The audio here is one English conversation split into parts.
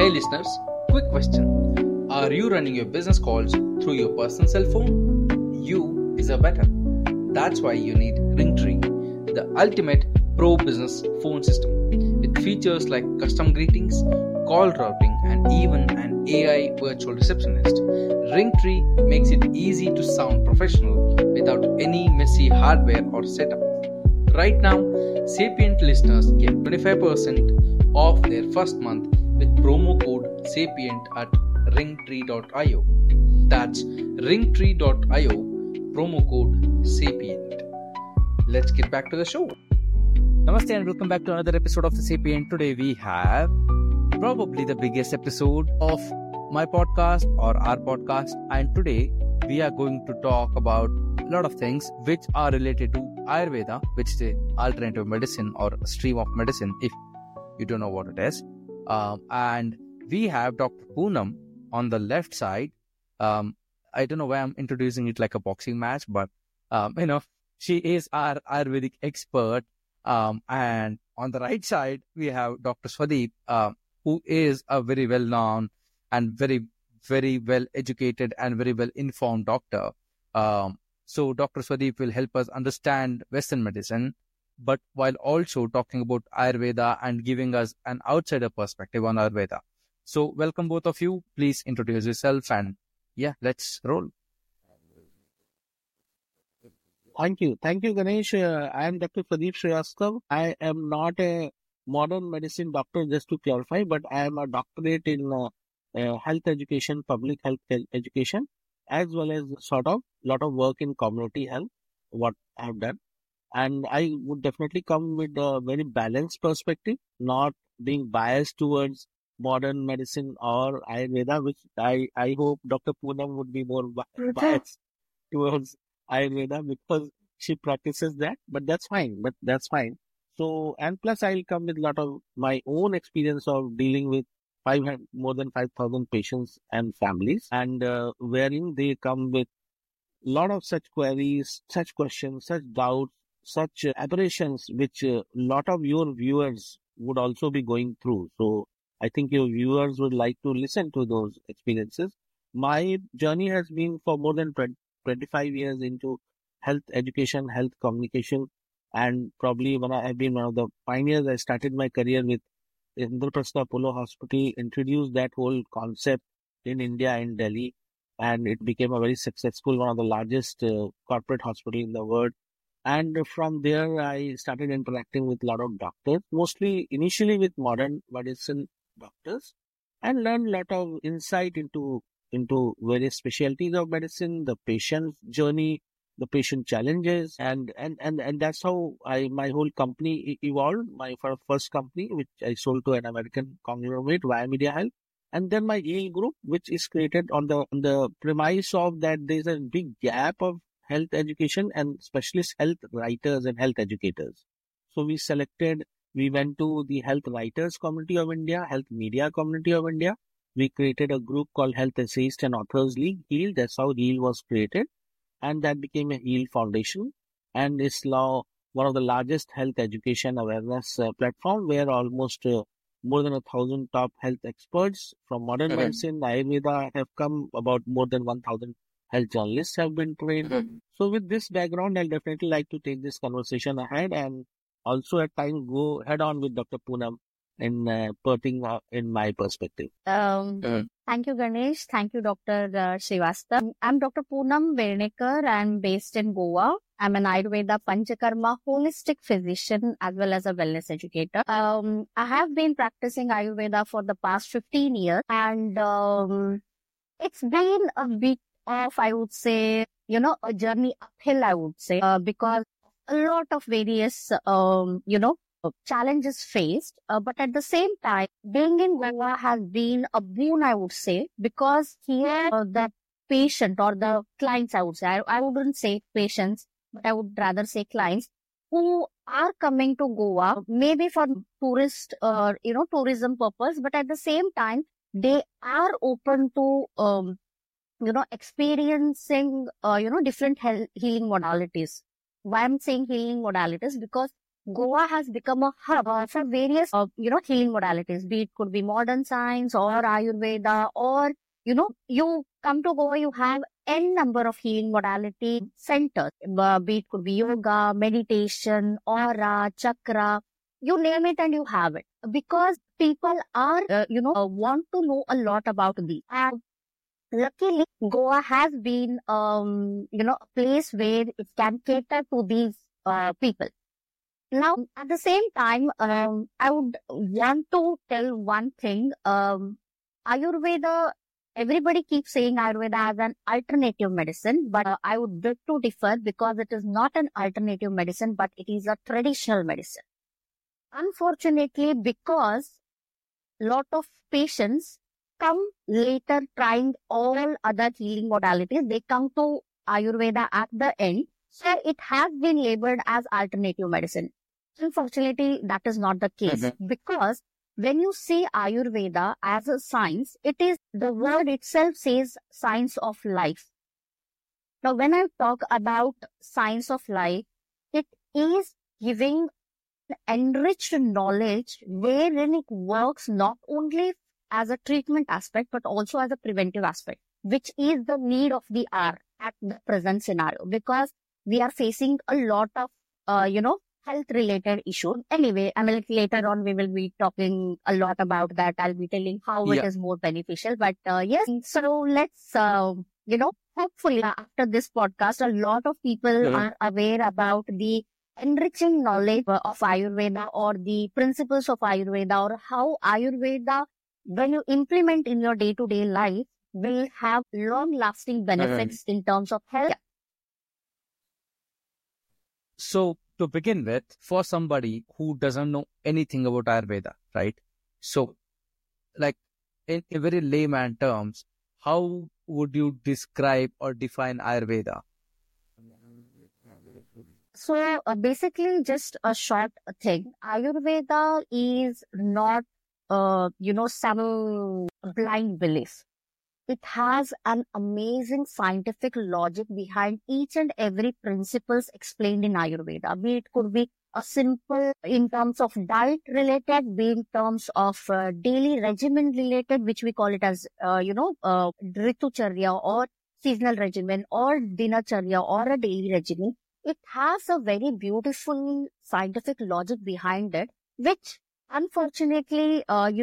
Hey listeners, quick question. Are you running your business calls through your personal cell phone? You deserve better. That's why you need Ringtree, the ultimate pro business phone system. With features like custom greetings, call routing, and even an AI virtual receptionist. Ringtree makes it easy to sound professional without any messy hardware or setup. Right now, Sapient listeners get 25% off their first month with promo code SAPIENT at ringtree.io. That's ringtree.io, promo code SAPIENT. Let's get back to the show. Namaste and welcome back to another episode of the Sapient. Today we have probably the biggest episode of my podcast or our podcast, and today we are going to talk about a lot of things which are related to Ayurveda, which is an alternative medicine or a stream of medicine if you don't know what it is. And we have Dr. Poonam on the left side. I don't know why I'm introducing it like a boxing match, but she is our Ayurvedic expert. And on the right side, we have Dr. Swadeep, who is a very well-known and very, very well-educated and very well-informed doctor. So Dr. Swadeep will help us understand Western medicine, but while also talking about Ayurveda and giving us an outsider perspective on Ayurveda. So welcome both of you. Please introduce yourself and let's roll. Thank you, Ganesh. I am Dr. Pradeep Srivastav. I am not a modern medicine doctor, just to clarify, but I am a doctorate in health education, public health education, as well as sort of lot of work in community health, what I have done. And I would definitely come with a very balanced perspective, not being biased towards modern medicine or Ayurveda, which I hope Dr. Poonam would be more biased towards Ayurveda because she practices that, but that's fine. So, and plus I'll come with a lot of my own experience of dealing with more than 5,000 patients and families, and wherein they come with a lot of such queries, such questions, such doubts, such aberrations, which a lot of your viewers would also be going through. So I think your viewers would like to listen to those experiences. My journey has been for more than 25 years into health education, health communication, and probably when I have been one of the pioneers. I started my career with Indraprastha Apollo Hospital, introduced that whole concept in India, in Delhi, and it became a very successful, one of the largest corporate hospital in the world. And from there, I started interacting with a lot of doctors, mostly initially with modern medicine doctors, and learned a lot of insight into various specialties of medicine, the patient's journey, the patient challenges, and that's how my whole company evolved. My first company, which I sold to an American conglomerate, Via Media Health, and then my Yale Group, which is created on the premise of that there's a big gap of health education and specialist health writers and health educators. So we went to the health writers community of India, health media community of India. We created a group called Health Essayists and Authors League, HEAL. That's how HEAL was created. And that became a HEAL Foundation. And it's now one of the largest health education awareness platform, where almost more than 1,000 top health experts from modern medicine, Ayurveda have come. About more than 1,000 health journalists have been trained. So with this background, I'll definitely like to take this conversation ahead and also at times go head on with Dr. Poonam in putting in my perspective. Thank you, Ganesh. Thank you, Dr. Srivastav. I'm Dr. Poonam Vernikar. I'm based in Goa. I'm an Ayurveda Panchakarma holistic physician as well as a wellness educator. I have been practicing Ayurveda for the past 15 years, and it's been a bit of, I would say, a journey uphill, I would say, because a lot of various, challenges faced. But at the same time, being in Goa has been a boon, I would say, because here the patient or the clients, I would say, I wouldn't say patients, but I would rather say clients who are coming to Goa, maybe for tourist, tourism purpose, but at the same time, they are open to, experiencing, different healing modalities. Why I'm saying healing modalities? Because Goa has become a hub for various, healing modalities, be it could be modern science or Ayurveda, or, you come to Goa, you have n number of healing modality centers, be it could be yoga, meditation, aura, chakra, you name it and you have it. Because people are, want to know a lot about these. And luckily, Goa has been, a place where it can cater to these people. Now, at the same time, I would want to tell one thing. Ayurveda, everybody keeps saying Ayurveda as an alternative medicine, but I would beg to differ because it is not an alternative medicine, but it is a traditional medicine. Unfortunately, because lot of patients come later trying all other healing modalities, they come to Ayurveda at the end. So it has been labeled as alternative medicine. Unfortunately, that is not the case because when you see Ayurveda as a science, it is the word itself says science of life. Now, when I talk about science of life, it is giving enriched knowledge wherein it works not only as a treatment aspect, but also as a preventive aspect, which is the need of the hour at the present scenario, because we are facing a lot of, health related issues. Anyway, I mean, later on, we will be talking a lot about that. I'll be telling how it is more beneficial. But yes, so let's, hopefully after this podcast, a lot of people are aware about the enriching knowledge of Ayurveda or the principles of Ayurveda, or how Ayurveda, when you implement in your day-to-day life, will have long-lasting benefits in terms of health. So, to begin with, for somebody who doesn't know anything about Ayurveda, right? So, like in very layman terms, how would you describe or define Ayurveda? So, basically, just a short thing. Ayurveda is not, some blind belief. It has an amazing scientific logic behind each and every principles explained in Ayurveda. Be it could be a simple in terms of diet related, be in terms of daily regimen related, which we call it as, Ritucharya or seasonal regimen or dinacharya or a daily regimen. It has a very beautiful scientific logic behind it, which unfortunately,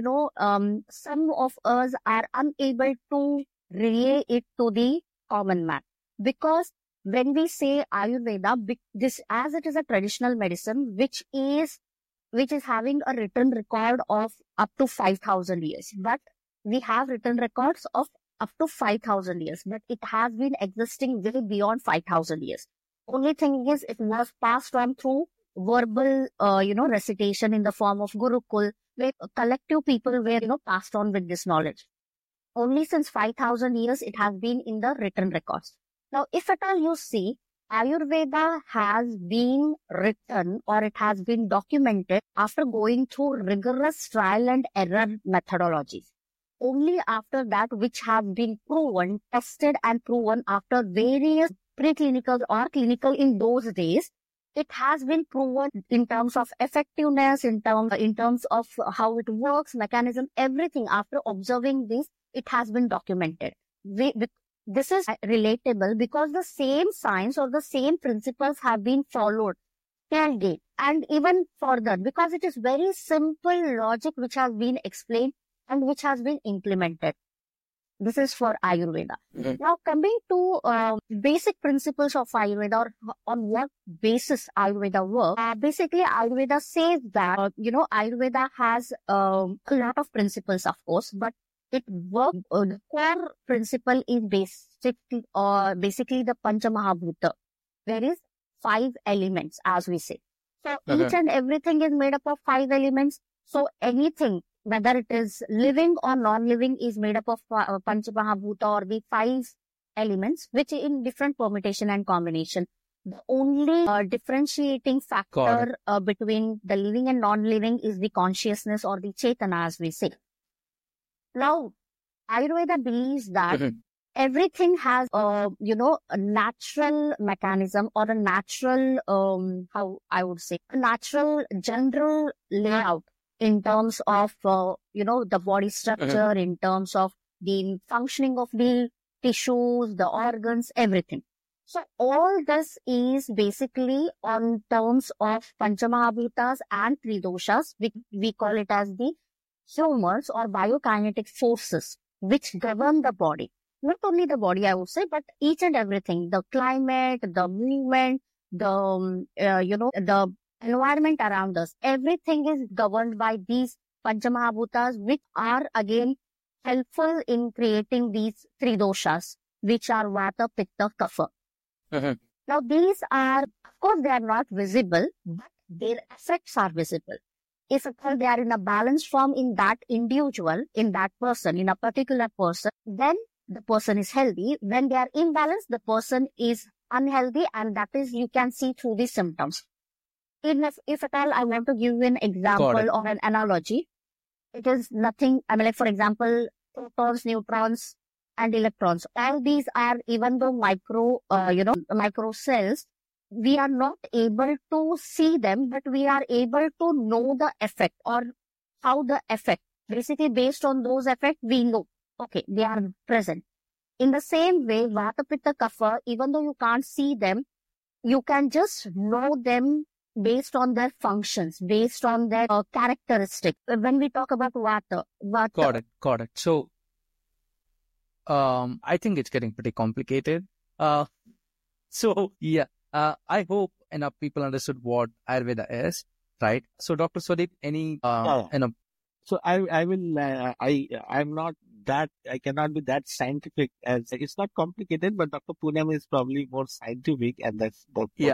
some of us are unable to relay it to the common man. Because when we say Ayurveda, this, as it is a traditional medicine, which is having a written record of up to 5,000 years. But we have written records of up to 5,000 years, but it has been existing way beyond 5,000 years. Only thing is, it was passed on through verbal, recitation in the form of Gurukul, where collective people were, passed on with this knowledge. Only since 5,000 years, it has been in the written records. Now, if at all you see, Ayurveda has been written or it has been documented after going through rigorous trial and error methodologies. Only after that, which have been proven, tested and proven after various preclinical or clinical in those days, it has been proven in terms of effectiveness, in terms of how it works, mechanism, everything. After observing this, it has been documented. This is relatable because the same science or the same principles have been followed till date and even further, because it is very simple logic which has been explained and which has been implemented. This is for Ayurveda. Now, coming to basic principles of Ayurveda, or on what basis Ayurveda works. Basically, Ayurveda says that, Ayurveda has a lot of principles, of course, but it works, the core principle is basically the Panchamahabhuta. There is 5 elements, as we say. So, each and everything is made up of 5 elements. So, anything, whether it is living or non-living, is made up of Panchamahabhuta or the 5 elements, which in different permutation and combination. The only differentiating factor between the living and non-living is the consciousness or the Chetana, as we say. Now, Ayurveda believes that everything has a natural mechanism or a natural how I would say a natural general layout in terms of the body structure, in terms of the functioning of the tissues, the organs, everything. So all this is basically on terms of Panchamahabhutas and Tridoshas, which we call it as the humors or biokinetic forces which govern the body. Not only the body, I would say, but each and everything, the climate, the movement, the environment around us, everything is governed by these Panchamahabhutas, which are again helpful in creating these three doshas, which are Vata, Pitta, Kapha. Now, these are, of course, they are not visible, but their effects are visible. If they are in a balanced form in that individual, in that person, in a particular person, then the person is healthy. When they are imbalanced, the person is unhealthy, and that is, you can see through the symptoms. If at all, I want to give you an example or an analogy, it is nothing, like for example, protons, neutrons, and electrons. All these are, even though micro cells, we are not able to see them, but we are able to know the effect or how the effect. Basically, based on those effects, we know, okay, they are present. In the same way, Vata, Pitta, Kapha, even though you can't see them, you can just know them based on their functions, based on their characteristics. When we talk about Vata. Got it. So, I think it's getting pretty complicated. I hope enough people understood what Ayurveda is, right? So, Dr. Swadip, any, So I'm not that, I cannot be that scientific as, it's not complicated, but Dr. Poonam is probably more scientific, and that's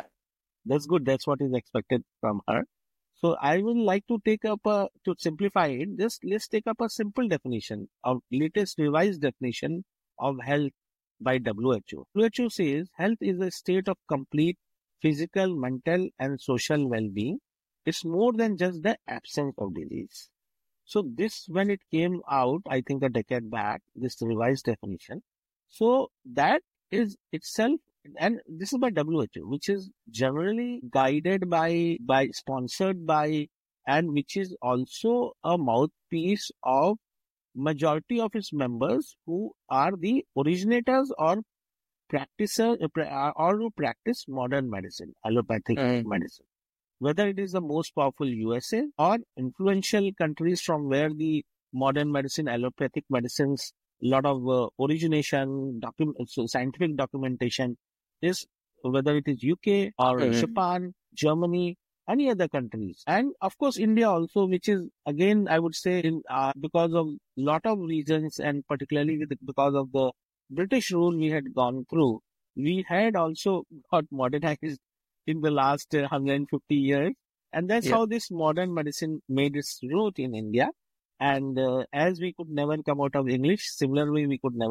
good. That's what is expected from her. So I would like to take up to simplify it, let's take up a simple definition of latest revised definition of health by WHO. WHO says health is a state of complete physical, mental, and social well-being. It's more than just the absence of disease. So this, when it came out, I think a decade back, this revised definition. So that is itself, and this is by WHO, which is generally guided by, sponsored by, and which is also a mouthpiece of majority of its members who are the originators or practitioners or who practice modern medicine, allopathic medicine. Whether it is the most powerful USA or influential countries from where the modern medicine, allopathic medicines, a lot of origination, scientific documentation is, whether it is UK or Japan, Germany, any other countries. And of course, India also, which is again, I would say, because of lot of reasons, and particularly because of the British rule we had gone through, we had also got modernized in the last 150 years. And that's how this modern medicine made its root in India. And as we could never come out of English, similarly,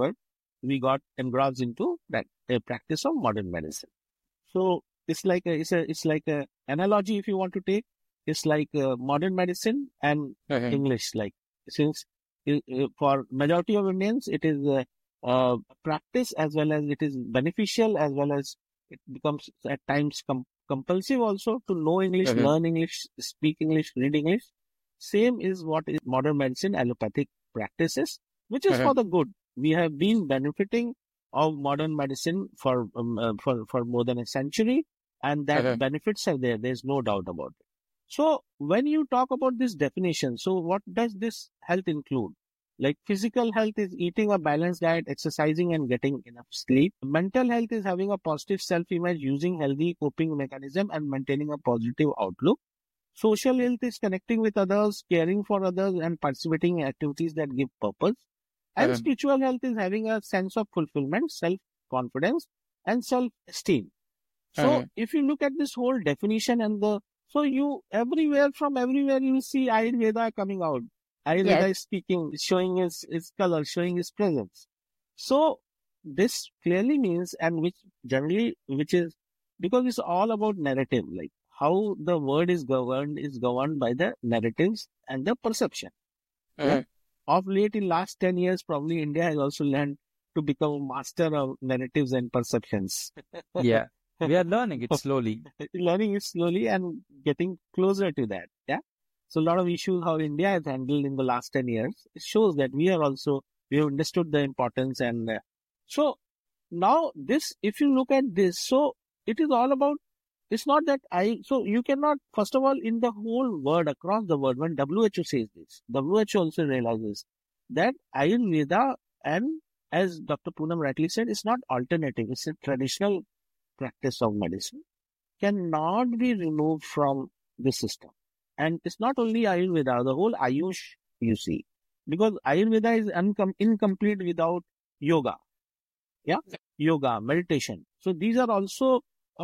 we got engrossed into the practice of modern medicine. So it's like a analogy, if you want to take. It's like modern medicine and English. Like, since for majority of Indians, it is practice, as well as it is beneficial, as well as it becomes at times compulsive also to know English, learn English, speak English, read English. Same is what is modern medicine, allopathic practices, which is for the good. We have been benefiting of modern medicine for more than a century, and that benefits are there. There's no doubt about it. So when you talk about this definition, so what does this health include? Like, physical health is eating a balanced diet, exercising, and getting enough sleep. Mental health is having a positive self-image, using healthy coping mechanism, and maintaining a positive outlook. Social health is connecting with others, caring for others, and participating in activities that give purpose. And spiritual health is having a sense of fulfillment, self-confidence, and self-esteem. So if you look at this whole definition you everywhere you will see Ayurveda coming out. Ayurveda is speaking, showing its color, showing its presence. So this clearly means, and which is because it's all about narrative, like how the word is governed by the narratives and the perception. Of late, in last 10 years, probably India has also learned to become a master of narratives and perceptions. Yeah. We are learning it slowly. Learning it slowly and getting closer to that. Yeah. So a lot of issues how India has handled in the last 10 years, it shows that we have understood the importance. And so now this, if you look at this, so it is all about, it's not that so you cannot, first of all, in the whole world, across the world, when WHO says this, WHO also realizes that Ayurveda, and as Dr. Poonam rightly said, it's not alternative, it's a traditional practice of medicine, cannot be removed from the system. And it's not only Ayurveda, the whole Ayush, you see, because Ayurveda is incomplete without yoga. Yeah, yoga, meditation. So these are also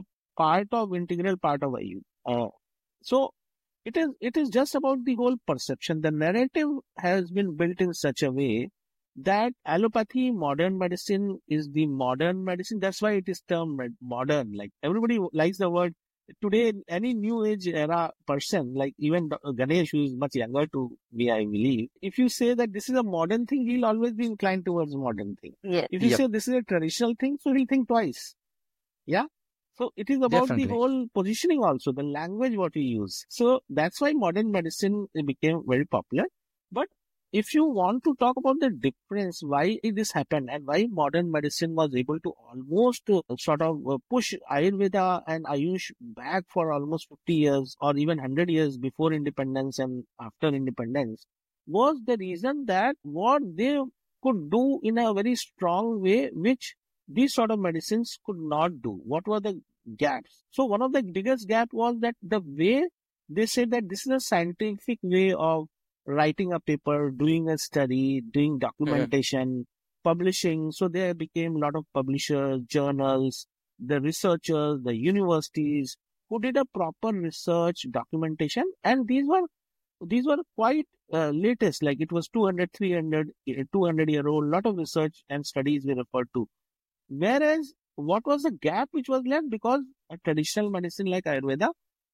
integral part of Ayurveda. So it is just about the whole perception. The narrative has been built in such a way that allopathy, modern medicine, is the modern medicine. That's why it is termed modern. Like everybody likes the word. Today, any new age era person, like even Ganesh, who is much younger to me, I believe, if you say that this is a modern thing, he'll always be inclined towards modern thing. Yeah. If you say this is a traditional thing, so he'll think twice. Yeah. So it is about Definitely. the whole positioning also, the language what we use. So that's why modern medicine became very popular. But if you want to talk about the difference, why this happened and why modern medicine was able to almost sort of push Ayurveda and Ayush back for almost 50 years or even 100 years before independence and after independence, was the reason that what they could do in a very strong way, which these sort of medicines could not do. What were the gaps? So one of the biggest gap was that the way they said that this is a scientific way of writing a paper, doing a study, doing documentation, publishing. So there became a lot of publishers, journals, the researchers, the universities who did a proper research documentation. And these were quite latest, like it was 200 year old, lot of research and studies were referred to. Whereas what was the gap which was left? Because a traditional medicine like Ayurveda,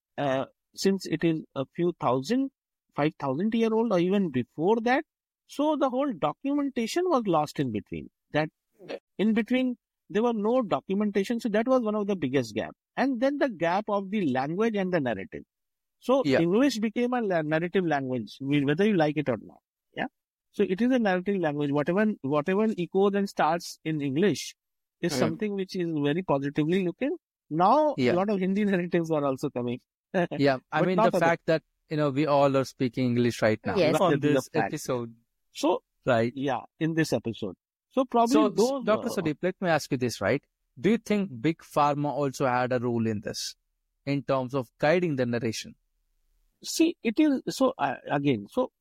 since it is a few thousand, 5,000 year old or even before that, so the whole documentation was lost in between. That in between there were no documentation, so that was one of the biggest gap. And then the gap of the language and the narrative. So English became a narrative language, whether you like it or not. Yeah. So it is a narrative language. Whatever echoes and starts in English is something which is very positively looking. Now a lot of Hindi narratives are also coming. Yeah, I mean the fact that we all are speaking English right now on this episode. So right, in this episode. So probably those. Dr. Sudeep, let me ask you this, right? Do you think Big Pharma also had a role in this, in terms of guiding the narration? See, it is so again. So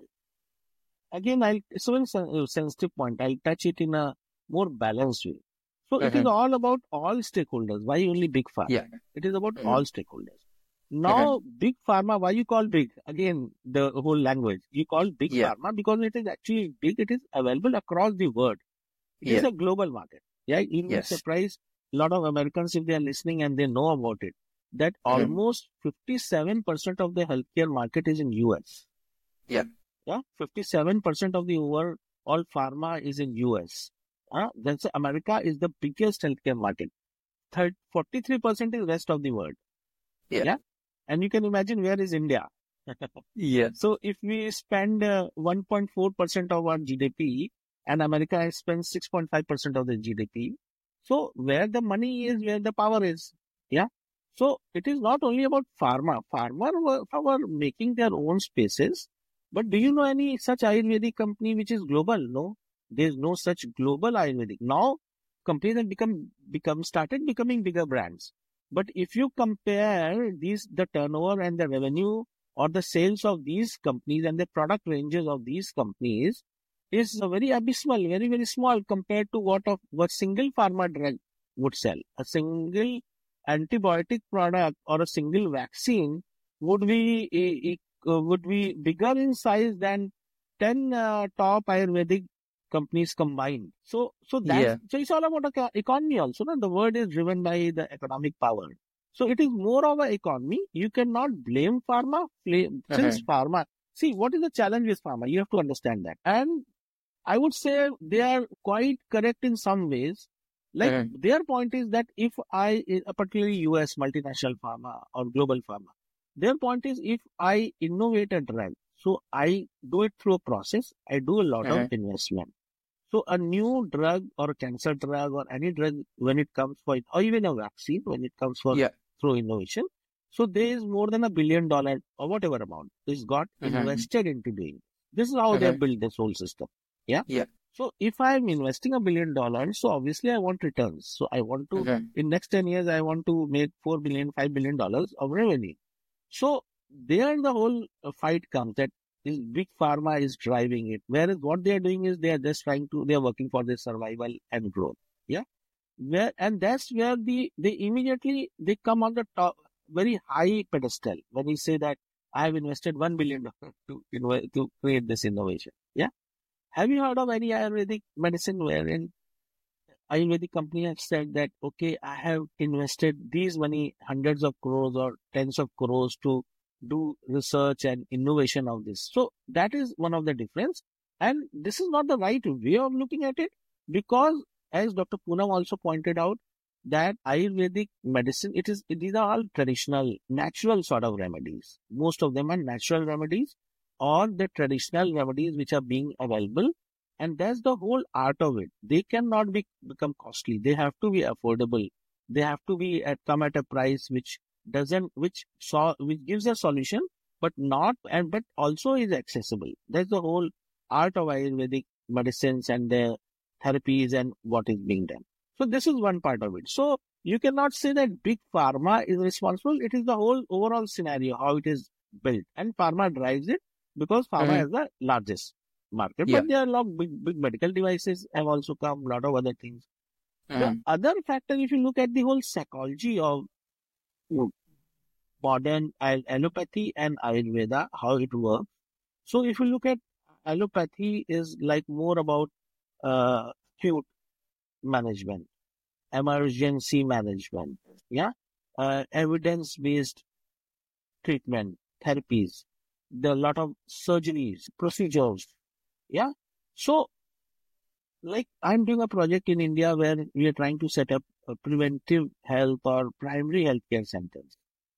it's a very sensitive point. I'll touch it in a more balanced way. So it is all about all stakeholders. Why only Big Pharma? Yeah. It is about all stakeholders. Now, Big Pharma, why you call big? Again, the whole language. You call Big Pharma because it is actually big. It is available across the world. It is a global market. Yeah, you will surprise a lot of Americans if they are listening and they know about it. That almost 57% of the healthcare market is in US. Yeah. Yeah, 57% of the overall pharma is in US. That's America is the biggest healthcare market. 43% is rest of the world. Yeah. And you can imagine where is India. So if we spend 1.4% of our GDP and America spends 6.5% of the GDP. So where the money is, where the power is. Yeah. So it is not only about pharma. Pharma were making their own spaces. But do you know any such Ayurvedic company which is global? No. There is no such global Ayurvedic. Now companies have started becoming bigger brands. But if you compare the turnover and the revenue or the sales of these companies and the product ranges of these companies is very abysmal, very, very small compared to what single pharma drug would sell. A single antibiotic product or a single vaccine would be bigger in size than 10 top Ayurvedic companies combined. So it's all about economy also. No? The word is driven by the economic power. So it is more of an economy. You cannot blame pharma. Since pharma, see what is the challenge with pharma? You have to understand that. And I would say they are quite correct in some ways. Like their point is that if particularly US multinational pharma or global pharma, their point is if I innovate a drug, so I do it through a process, I do a lot of investment. So a new drug or a cancer drug or any drug when it comes for it, or even a vaccine when it comes for through innovation. So there is more than $1 billion or whatever amount is got invested into doing. This is how they build this whole system. Yeah. So if I'm investing $1 billion, so obviously I want returns. So I want to, in next 10 years, I want to make $4 billion, $5 billion of revenue. So there the whole fight comes that this big pharma is driving it. Whereas what they are doing is they are just they are working for their survival and growth. Yeah. And that's where they immediately, they come on the top, very high pedestal when we say that I have invested $1 billion to create this innovation. Yeah. Have you heard of any Ayurvedic medicine wherein Ayurvedic company has said that, okay, I have invested these many hundreds of crores or tens of crores to do research and innovation of this. So that is one of the difference. And this is not the right way of looking at it, because as Dr. Poonam also pointed out, that Ayurvedic medicine, these are all traditional, natural sort of remedies. Most of them are natural remedies or the traditional remedies which are being available. And that's the whole art of it. They cannot become costly. They have to be affordable. They have to be come at a price which gives a solution, but also is accessible. That's the whole art of Ayurvedic medicines and the therapies and what is being done. So this is one part of it. So you cannot say that big pharma is responsible. It is the whole overall scenario, how it is built. And pharma drives it because pharma is the largest market. But there are a lot of big medical devices have also come, a lot of other things. The other factor, if you look at the whole psychology of modern allopathy and Ayurveda, how it works. So if you look at allopathy is like more about acute management, emergency management, evidence-based treatment, therapies, there are a lot of surgeries, procedures, So, like I'm doing a project in India where we are trying to set up a preventive health or primary healthcare centers.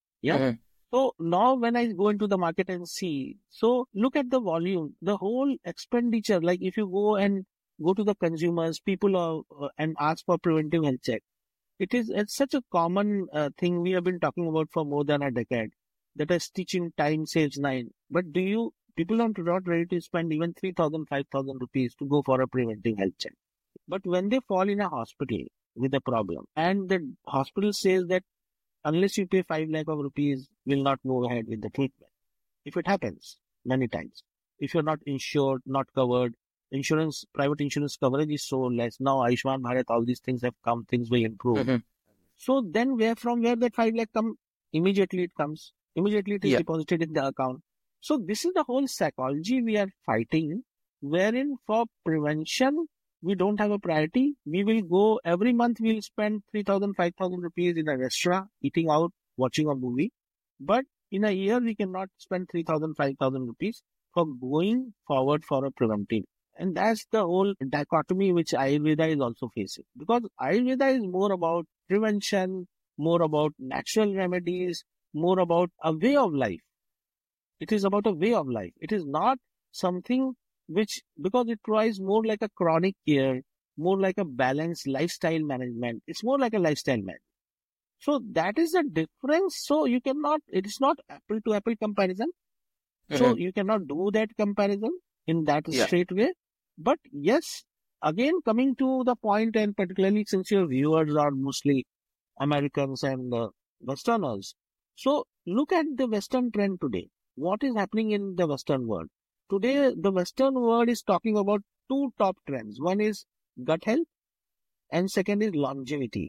So now when I go into the market and see, so look at the volume, the whole expenditure, like if you go to the consumers, people and ask for preventive health check. It's such a common thing we have been talking about for more than a decade, that a stitch in time saves 9. But people are not ready to spend even 3,000, 5,000 rupees to go for a preventive health check. But when they fall in a hospital with a problem and the hospital says that unless you pay 5 lakh of rupees, will not move ahead with the treatment. If it happens many times, if you're not insured, not covered, private insurance coverage is so less. Now Ayushman Bharat, all these things have come, things will improve. So then from where that 5 lakh come, immediately it comes. Immediately it is deposited in the account. So this is the whole psychology we are fighting, wherein for prevention, we don't have a priority. We will go every month, we'll spend 3,000, 5,000 rupees in a restaurant, eating out, watching a movie. But in a year, we cannot spend 3,000, 5,000 rupees for going forward for a preventive. And that's the whole dichotomy which Ayurveda is also facing. Because Ayurveda is more about prevention, more about natural remedies, more about a way of life. It is about a way of life. It is not something because it provides more like a chronic care, more like a balanced lifestyle management. It's more like a lifestyle management. So that is the difference. So it is not apple to apple comparison. So you cannot do that comparison in that straight way. But yes, again, coming to the point, and particularly since your viewers are mostly Americans and Westerners. So look at the Western trend today. What is happening in the Western world? Today, the Western world is talking about 2 top trends. One is gut health and second is longevity.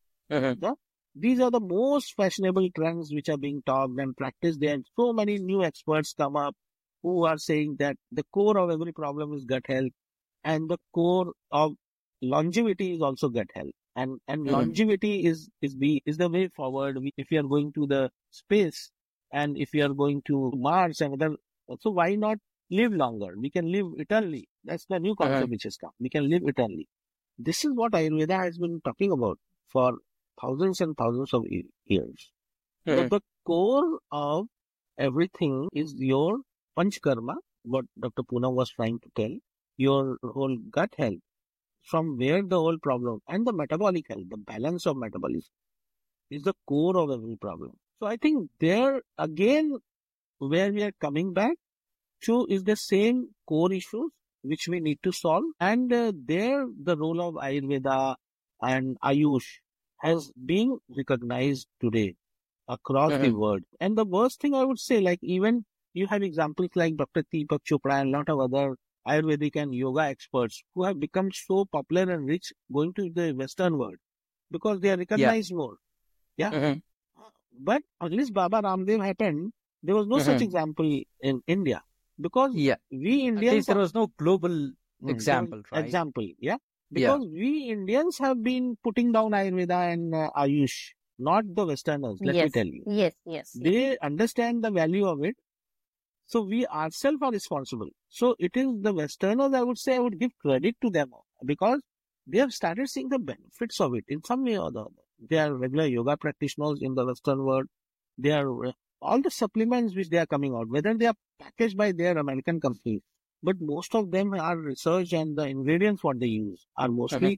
These are the most fashionable trends which are being talked and practiced. There are so many new experts come up who are saying that the core of every problem is gut health and the core of longevity is also gut health. And longevity is the way forward. If you are going to the space and if you are going to Mars and other, so why not live longer? We can live eternally. That's the new concept which has come. We can live eternally. This is what Ayurveda has been talking about for thousands and thousands of years. But the core of everything is your panchkarma, what Dr. Poonam was trying to tell, your whole gut health, from where the whole problem, and the metabolic health, the balance of metabolism is the core of every problem. So I think there again, where we are coming back to is the same core issues which we need to solve. And there the role of Ayurveda and Ayush has been recognized today across the world. And the worst thing I would say, like even you have examples like Dr. Deepak Chopra and a lot of other Ayurvedic and yoga experts who have become so popular and rich going to the Western world because they are recognized more. Yeah. But unless Baba Ramdev happened, there was no such example in India because we Indians... At least there was no global example, right? Example, yeah. Because we Indians have been putting down Ayurveda and Ayush, not the Westerners, let me tell you. Yes. They understand the value of it. So we ourselves are responsible. So it is the Westerners, I would say, I would give credit to them because they have started seeing the benefits of it in some way or the other. They are regular yoga practitioners in the Western world. They are all the supplements which they are coming out, whether they are packaged by their American companies, but most of them are research and the ingredients what they use are mostly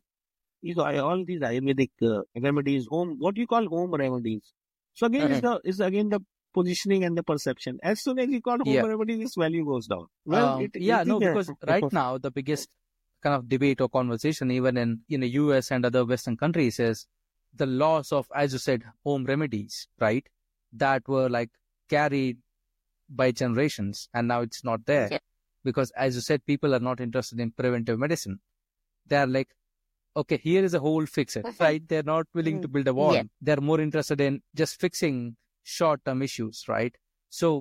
all these Ayurvedic remedies, what you call home remedies. So again, is again the positioning and the perception. As soon as you call home remedy, this value goes down. Well, because right now the biggest kind of debate or conversation, even in the US and other Western countries, is the loss of, as you said, home remedies, right? That were like carried by generations, and now it's not there. Yeah. Because as you said, people are not interested in preventive medicine. They're like, okay, here is a hole, fix it, right? They're not willing to build a wall. Yeah. They're more interested in just fixing short-term issues, right? So,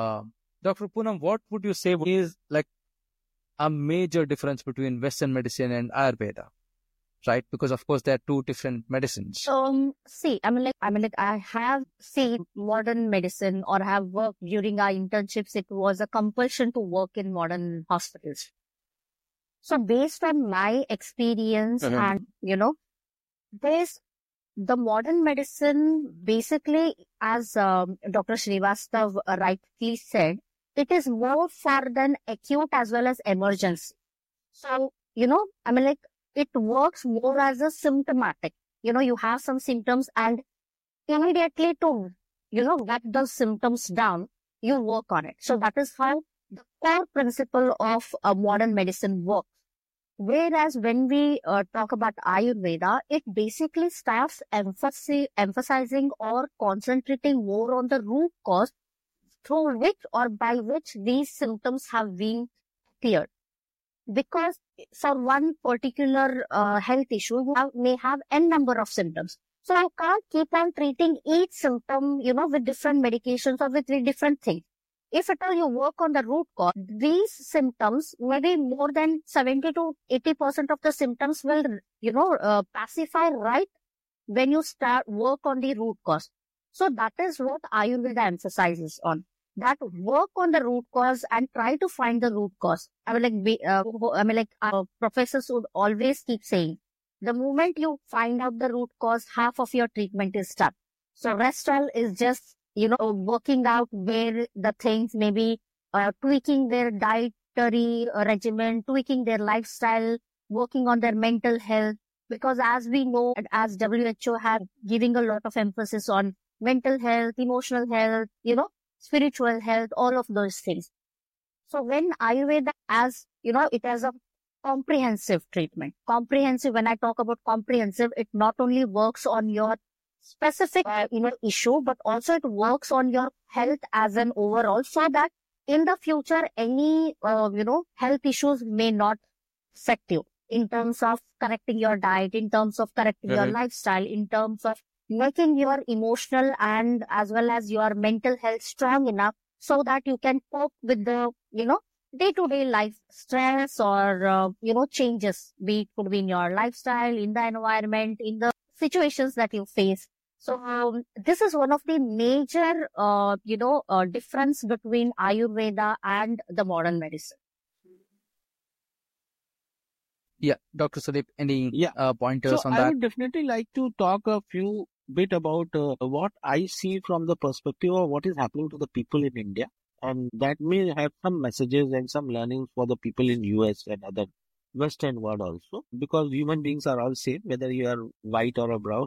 Dr. Poonam, what would you say is like a major difference between Western medicine and Ayurveda, right? Because of course there are two different medicines. See, I have seen modern medicine or have worked during our internships. It was a compulsion to work in modern hospitals. So based on my experience and, there's the modern medicine basically, as Dr. Srivastav rightly said, it is more for than acute as well as emergency. So, it works more as a symptomatic. You have some symptoms and immediately to, get those symptoms down, you work on it. So that is how the core principle of modern medicine works. Whereas when we talk about Ayurveda, it basically starts emphasizing or concentrating more on the root cause through which or by which these symptoms have been cleared. Because for one particular health issue, you may have n number of symptoms. So you can't keep on treating each symptom, with different medications or with different things. If at all you work on the root cause, these symptoms, maybe more than 70 to 80% of the symptoms will, pacify right when you start work on the root cause. So that is what Ayurveda emphasizes on. That work on the root cause and try to find the root cause. Professors would always keep saying, the moment you find out the root cause, half of your treatment is done. So rest all is just, working out where the things, maybe tweaking their dietary regimen, tweaking their lifestyle, working on their mental health. Because as we know, as WHO have giving a lot of emphasis on mental health, emotional health, spiritual health, all of those things. So when Ayurveda, as it has a comprehensive treatment. Comprehensive, when I talk about comprehensive, it not only works on your specific, issue, but also it works on your health as an overall, so that in the future, any, health issues may not affect you in terms of correcting your diet, in terms of correcting your lifestyle, in terms of making your emotional and as well as your mental health strong enough so that you can cope with the, day-to-day life stress or, changes, be it could be in your lifestyle, in the environment, in the situations that you face. So this is one of the major, difference between Ayurveda and the modern medicine. Yeah, Dr. Sudeep, any Yeah. pointers So on I that? would definitely like to talk a few bit about what I see from the perspective of what is happening to the people in India, and that may have some messages and some learnings for the people in US and other Western world also, because human beings are all same, whether you are white or a brown.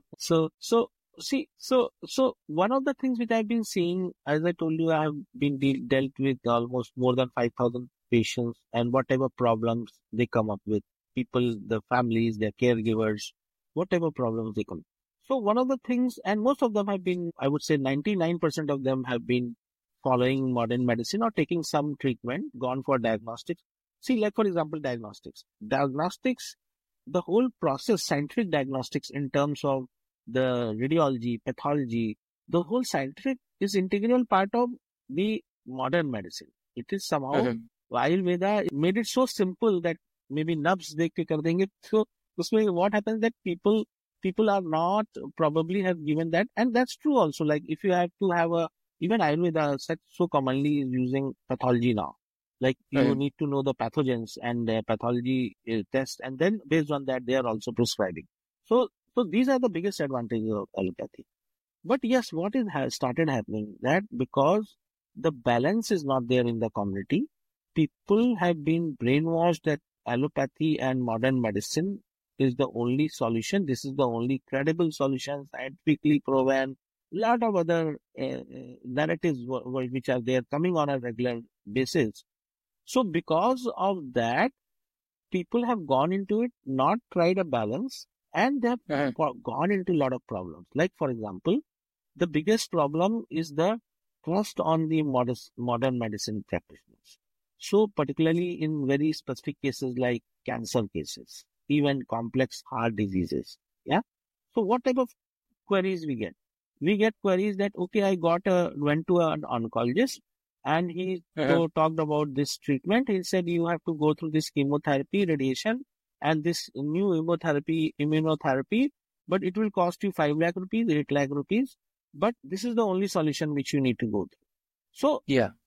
So one of the things which I've been seeing, as I told you, I have been dealt with almost more than 5,000 patients, and whatever problems they come up with, people, the families, their caregivers, whatever problems they come. So one of the things, and most of them have been, I would say 99% of them have been following modern medicine or taking some treatment, gone for diagnostics. See, like for example, diagnostics. Diagnostics, the whole process, scientific diagnostics in terms of the radiology, pathology, the whole scientific is integral part of the modern medicine. It is somehow, Ayurveda made it so simple that maybe nubs देख के कर देंगे. So उसमें what happens that people are not probably have given that, and that's true also. Like if you have to have a, even Ayurveda so commonly is using pathology now. Like you need to know the pathogens and pathology test, and then based on that they are also prescribing. So these are the biggest advantages of allopathy. But yes, what has started happening that because the balance is not there in the community, people have been brainwashed that allopathy and modern medicine is the only solution. This is the only credible solution, scientifically proven. Lot of other narratives which are there coming on a regular basis. So because of that, people have gone into it, not tried a balance, and they have gone into a lot of problems. Like for example, the biggest problem is the trust on the modern medicine practitioners. So particularly in very specific cases like cancer cases, even complex heart diseases. Yeah. So what type of queries we get? We get queries that, okay, I went to an oncologist and he talked about this treatment. He said, you have to go through this chemotherapy, radiation, and this new immunotherapy, but it will cost you 5 lakh rupees, 8 lakh rupees. But this is the only solution which you need to go through. So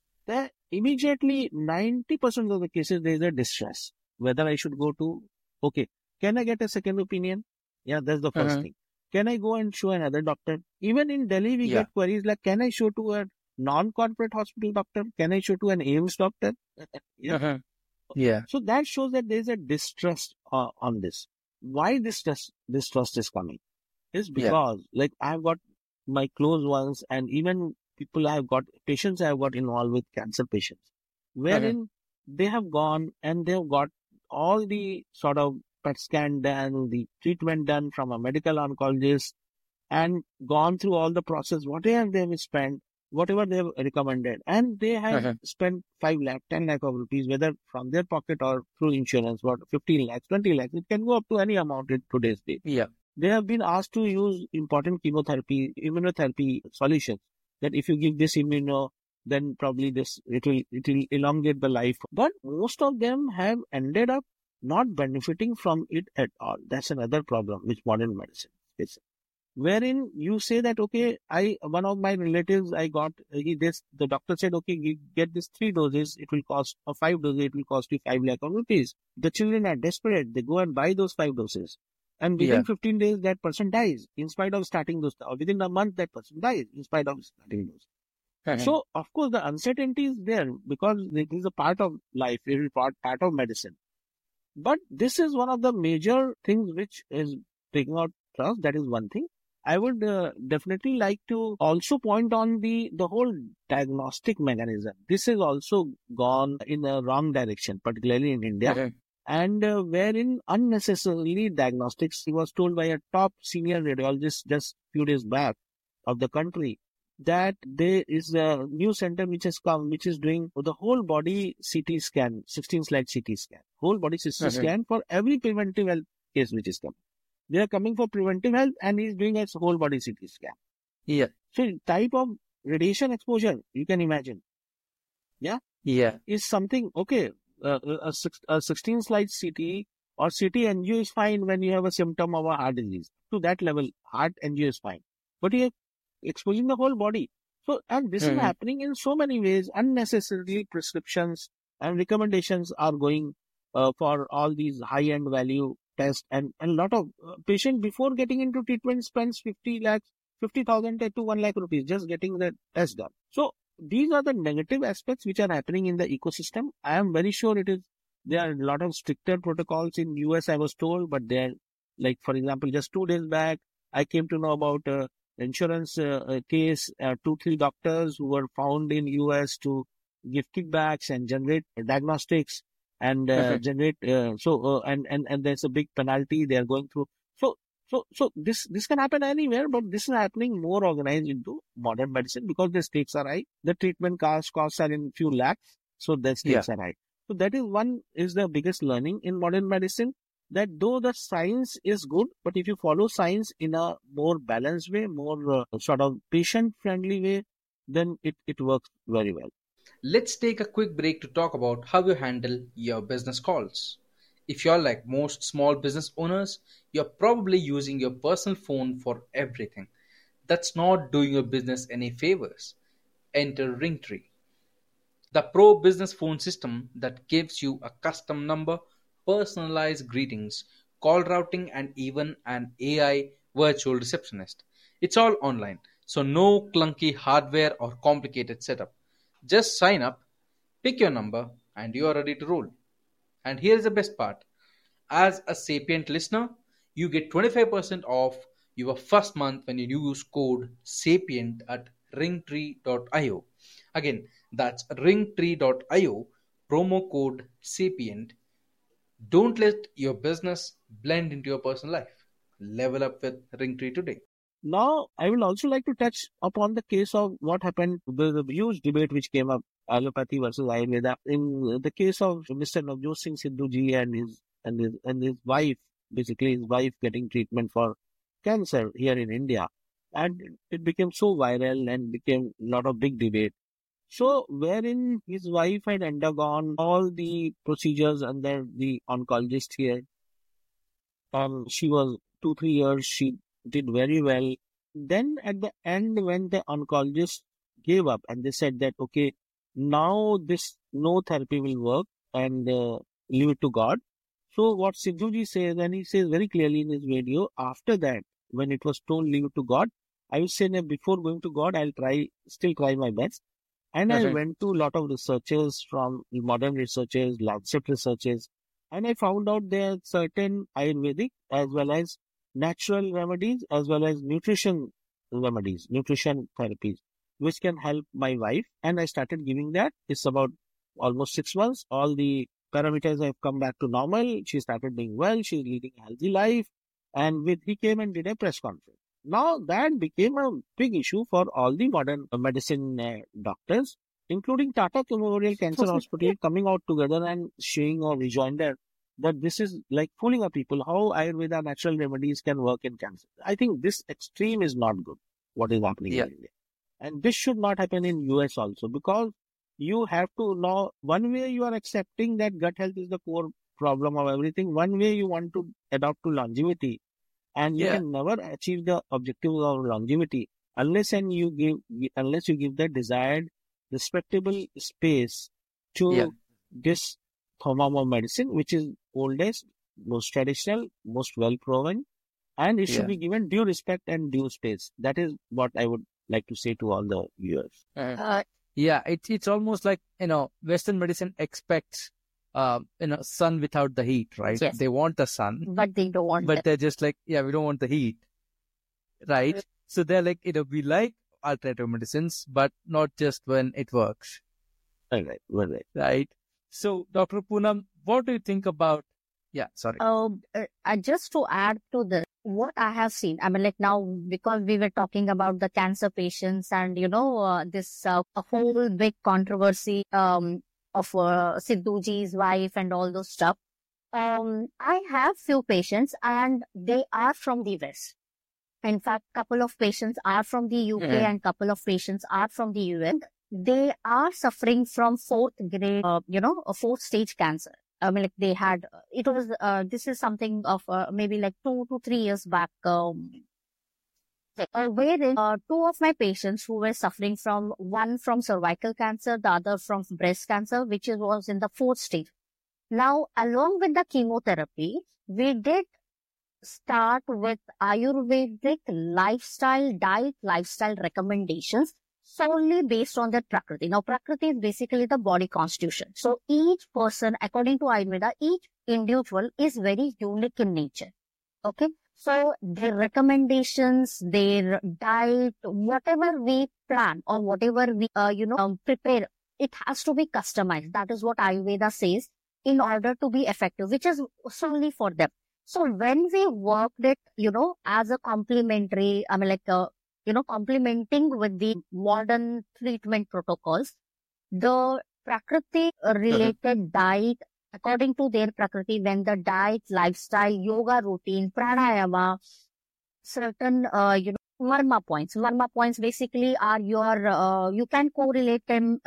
immediately 90% of the cases there is a distress. Whether I should go to, okay, can I get a second opinion? Yeah, that's the first thing. Can I go and show another doctor? Even in Delhi, we get queries like, can I show to a non-corporate hospital doctor? Can I show to an AIMS doctor? So that shows that there is a distrust on this. Why this distrust is coming? Is because like I've got my close ones, and even patients I have got involved with cancer patients, wherein they have gone and they have got all the sort of PET scan done, the treatment done from a medical oncologist, and gone through all the process, whatever they have spent, whatever they have recommended, and they have spent 5 lakh, 10 lakh of rupees, whether from their pocket or through insurance, what 15 lakhs, 20 lakhs, it can go up to any amount in today's date. They have been asked to use important immunotherapy solutions. That if you give this immuno, then probably it will elongate the life. But most of them have ended up not benefiting from it at all. That's another problem with modern medicine. Wherein you say that, okay, one of my relatives, the doctor said, okay, get this 3 doses, it will cost, or 5 doses, it will cost you 5 lakh rupees. The children are desperate. They go and buy those 5 doses. And within 15 days, that person dies in spite of starting those, or within a month, that person dies in spite of starting those. So, of course, the uncertainty is there because it is a part of life, it is part of medicine. But this is one of the major things which is taking out trust. That is one thing. I would definitely like to also point on the whole diagnostic mechanism. This is also gone in the wrong direction, particularly in India. And wherein unnecessarily diagnostics, he was told by a top senior radiologist just few days back of the country that there is a new center which has come, which is doing the whole body CT scan, 16-slide CT scan, whole body CT scan for every preventive health case which is coming. They are coming for preventive health and he's doing a whole body CT scan. So type of radiation exposure, you can imagine. Is something, okay, a 16-slide CT or CT angio is fine when you have a symptom of a heart disease. To that level, heart angio is fine. But you are exposing the whole body. So, and this is happening in so many ways. Unnecessarily prescriptions and recommendations are going for all these high-end value tests, and a lot of patient before getting into treatment spends 50,000 to 1 lakh rupees just getting the test done. So these are the negative aspects which are happening in the ecosystem. I am very sure there are a lot of stricter protocols in US, I was told, but they're like, for example, just 2 days back, I came to know about insurance case, 2-3 doctors who were found in US to give kickbacks and generate diagnostics and generate, and there's a big penalty they are going through. So this can happen anywhere, but this is happening more organized into modern medicine because the stakes are high. The treatment costs are in few lakhs, so the stakes are high. So that is the biggest learning in modern medicine, that though the science is good, but if you follow science in a more balanced way, more sort of patient-friendly way, then it works very well. Let's take a quick break to talk about how you handle your business calls. If you're like most small business owners, you're probably using your personal phone for everything. That's not doing your business any favors. Enter Ringtree, the pro business phone system that gives you a custom number, personalized greetings, call routing, and even an AI virtual receptionist. It's all online, so no clunky hardware or complicated setup. Just sign up, pick your number, and you are ready to roll. And here's the best part. As a Sapient listener, you get 25% off your first month when you use code SAPIENT at ringtree.io. Again, that's ringtree.io, promo code SAPIENT. Don't let your business blend into your personal life. Level up with Ringtree today. Now, I will also like to touch upon the case of what happened, the huge debate which came up, allopathy versus Ayurveda. In the case of Mr. Navjot Singh Sidhu ji and his wife, basically his wife getting treatment for cancer here in India. And it became so viral and became a lot of big debate. So, wherein his wife had undergone all the procedures under the oncologist here. She was 2-3 years, she did very well. Then at the end, when the oncologist gave up and they said that, okay, now no therapy will work and leave it to God. So what Sidhuji says, and he says very clearly in his video, after that, when it was told leave it to God, I will say that before going to God, I'll still try my best. And I went to a lot of researchers from modern researchers, Lancet researchers, and I found out there are certain Ayurvedic as well as natural remedies as well as nutrition remedies, nutrition therapies, which can help my wife. And I started giving that. It's about almost 6 months. All the parameters have come back to normal. She started doing well. She's leading a healthy life. And he came and did a press conference. Now that became a big issue for all the modern medicine doctors, including Tata Memorial Cancer Hospital, coming out together and showing a rejoinder that this is like fooling our people, how Ayurveda natural remedies can work in cancer. I think this extreme is not good, what is happening in India. And this should not happen in US also, because you have to know, one way you are accepting that gut health is the core problem of everything. One way you want to adopt to longevity, and you can never achieve the objective of longevity unless you give the desired respectable space to this form of medicine, which is oldest, most traditional, most well proven, and it should be given due respect and due space. That is what I would like to say to all the viewers. It's almost like, Western medicine expects sun without the heat, right? Yes. They want the sun, But they don't want but it. they're just like, we don't want the heat, right? So they're like, we like alternative medicines, but not just when it works. Right. So, Dr. Poonam, what do you think about? Just to add to this, what I have seen, I mean, like now, because we were talking about the cancer patients and, this a whole big controversy of Sidhuji's wife and all those stuff. I have few patients and they are from the West. In fact, couple of patients are from the UK and couple of patients are from the US. They are suffering from 4th grade, a 4th stage cancer. I mean, like they had, this is something of maybe like 2 to 3 years back, wherein 2 of my patients who were suffering from, one from cervical cancer, the other from breast cancer, which was in the 4th stage. Now, along with the chemotherapy, we did start with Ayurvedic lifestyle recommendations solely based on their Prakriti. Now, Prakriti is basically the body constitution. So each person, according to Ayurveda, each individual is very unique in nature. Okay. So their recommendations, their diet, whatever we plan or whatever we, prepare, it has to be customized. That is what Ayurveda says in order to be effective, which is solely for them. So when we worked it, as a complementary, complementing with the modern treatment protocols, the Prakriti related diet, according to their Prakriti, when the diet, lifestyle, yoga routine, pranayama, certain, Varma points. Varma points basically are your, you can correlate them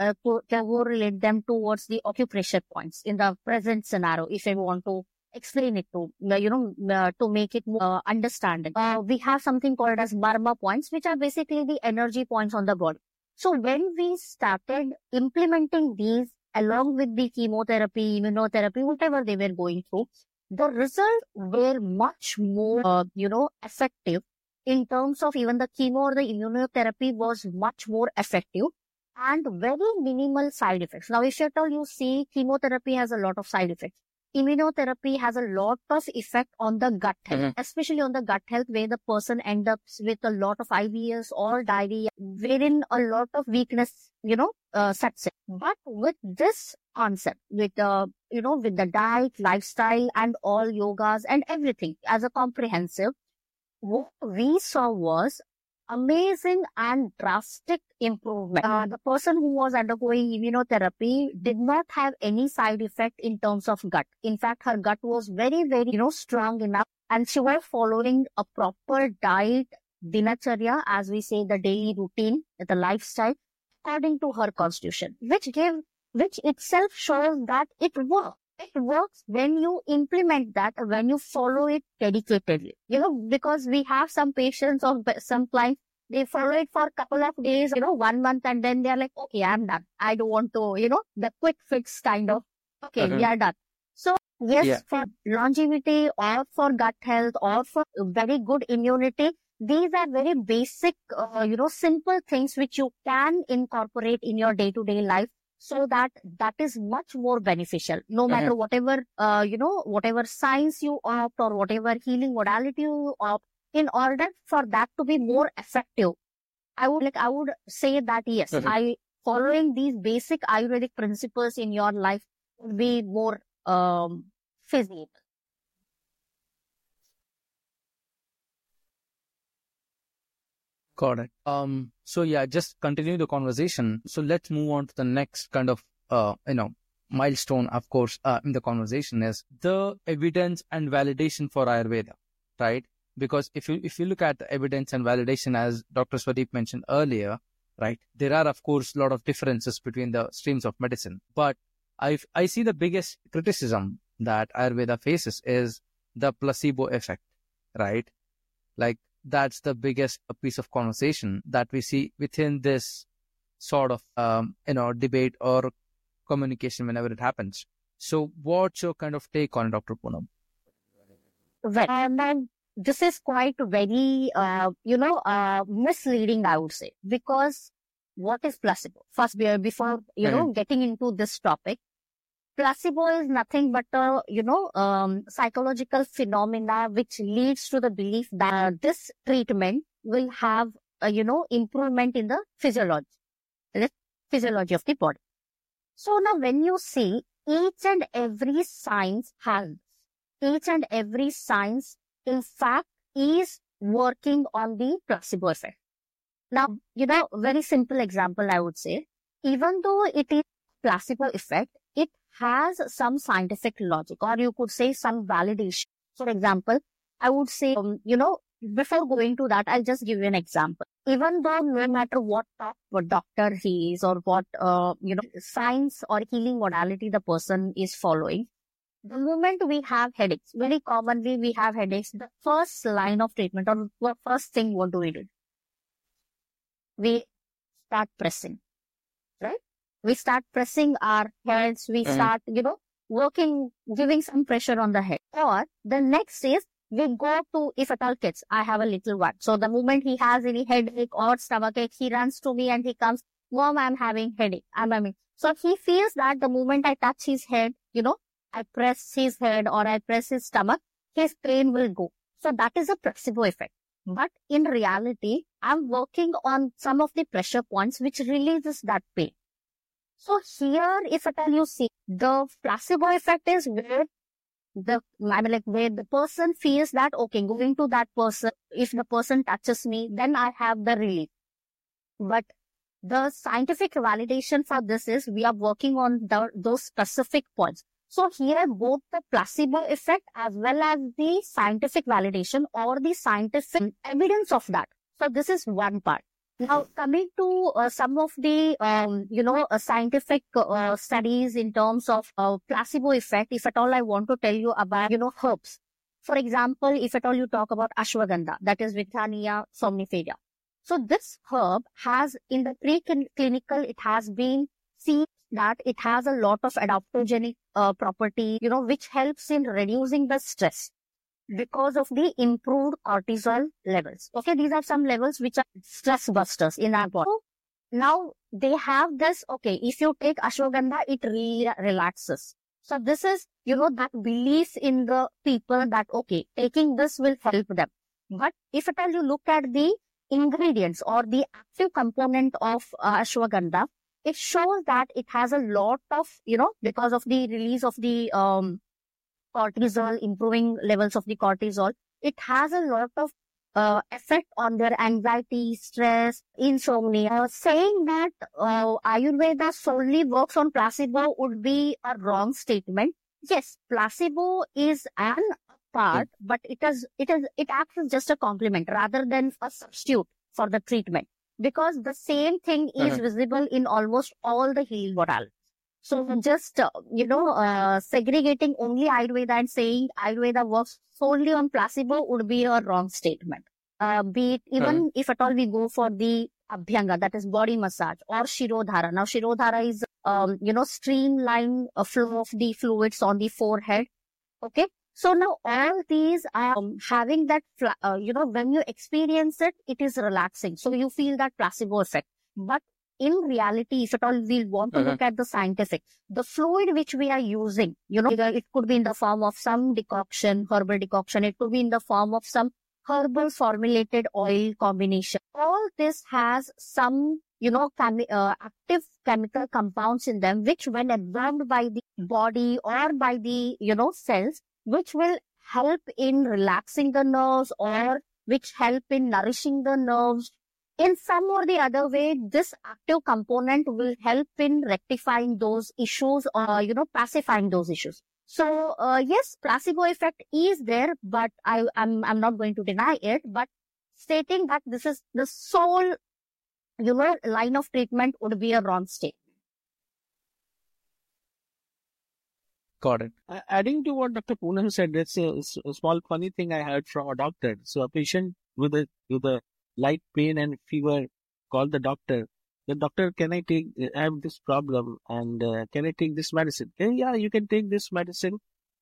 towards the acupressure points in the present scenario if you want to explain it to, to make it more understanding. We have something called as Varma points, which are basically the energy points on the body. So when we started implementing these along with the chemotherapy, immunotherapy, whatever they were going through, the results were much more, effective in terms of even the chemo or the immunotherapy was much more effective and very minimal side effects. Now, if at all you see, chemotherapy has a lot of side effects. Immunotherapy has a lot of effect on the gut health, especially on the gut health, where the person ends up with a lot of IBS or diarrhea, wherein a lot of weakness, sets in. But with this concept, with the diet, lifestyle, and all yogas and everything as a comprehensive, what we saw was amazing and drastic improvement. The person who was undergoing immunotherapy did not have any side effect in terms of gut. In fact, her gut was very, very, strong enough, and she was following a proper diet, dinacharya, as we say, the daily routine, the lifestyle, according to her constitution, which itself shows that it works. It works when you implement that, when you follow it dedicatedly. Because we have some patients or some clients, they follow it for a couple of days, 1 month, and then they're like, okay, I'm done. I don't want to, the quick fix kind of, okay, we are done. So yes, for longevity or for gut health or for very good immunity, these are very basic, simple things which you can incorporate in your day-to-day life. So that is much more beneficial, no matter whatever, whatever science you opt or whatever healing modality you opt, in order for that to be more effective. I would say that yes, following these basic Ayurvedic principles in your life would be more, feasible. Got it. So yeah, just continue the conversation. So let's move on to the next kind of, milestone, of course, in the conversation is the evidence and validation for Ayurveda, right? Because if you look at the evidence and validation, as Dr. Swadeep mentioned earlier, right, there are, of course, a lot of differences between the streams of medicine. But I see the biggest criticism that Ayurveda faces is the placebo effect, right? Like, that's the biggest piece of conversation that we see within this sort of, debate or communication whenever it happens. So what's your kind of take on it, Dr. Poonam? Well, this is quite very, misleading, I would say, because what is placebo? First, before, getting into this topic, placebo is nothing but a, psychological phenomena which leads to the belief that this treatment will have a, improvement in the physiology of the body. So now when you see each and every science in fact is working on the placebo effect. Now, very simple example, I would say, even though it is placebo effect, it has some scientific logic, or you could say some validation. For example, I would say, before going to that, I'll just give you an example. Even though no matter what doctor he is or what, science or healing modality the person is following, the moment we have headaches, very commonly we have headaches, the first line of treatment or the first thing, what do? We start pressing, right? We start pressing our heads. We start, giving some pressure on the head. Or the next is we go to, if at all kids, I have a little one. So the moment he has any headache or stomachache, he runs to me and he comes, Mom, I'm having headache. So he feels that the moment I touch his head, I press his head or I press his stomach, his pain will go. So that is a placebo effect. But in reality, I'm working on some of the pressure points which releases that pain. So here, if at all you see, the placebo effect is where where the person feels that, okay, going to that person, if the person touches me, then I have the relief. But the scientific validation for this is we are working on those specific points. So here, both the placebo effect as well as the scientific validation or the scientific evidence of that. So this is one part. Now, coming to some of the, scientific studies in terms of placebo effect, if at all I want to tell you about, herbs. For example, if at all you talk about ashwagandha, that is Withania somnifera. So this herb has, in the preclinical, it has been seen that it has a lot of adaptogenic property, which helps in reducing the stress because of the improved cortisol levels. Okay, these are some levels which are stress busters in our body. So now they have this, okay, if you take ashwagandha, it really relaxes. So this is, that belief in the people that, okay, taking this will help them. But if at all you look at the ingredients or the active component of ashwagandha, it shows that it has a lot of, because of the release of the cortisol, improving levels of the cortisol, it has a lot of effect on their anxiety, stress, insomnia. Saying that Ayurveda solely works on placebo would be a wrong statement. Yes, placebo is an part, but it acts as just a complement rather than a substitute for the treatment. Because the same thing is visible in almost all the healing modalities. So just, segregating only Ayurveda and saying Ayurveda works solely on placebo would be a wrong statement. Be it even if at all we go for the Abhyanga, that is body massage, or Shirodhara. Now, Shirodhara is, streamline flow of the fluids on the forehead. Okay. So now all these are having that, when you experience it, it is relaxing. So you feel that placebo effect. But in reality, if at all we want to look at the scientific, the fluid which we are using, it could be in the form of some decoction, herbal decoction. It could be in the form of some herbal formulated oil combination. All this has some, active chemical compounds in them, which when absorbed by the body or by the, cells, which will help in relaxing the nerves or which help in nourishing the nerves. In some or the other way, this active component will help in rectifying those issues or, pacifying those issues. So, yes, placebo effect is there, but I'm not going to deny it, but stating that this is the sole, line of treatment would be a wrong statement. Got it. Adding to what Dr. Poonam said, that's a small funny thing I heard from a doctor. So a patient with a light pain and fever called the doctor. The doctor, I have this problem and can I take this medicine? Yeah, you can take this medicine.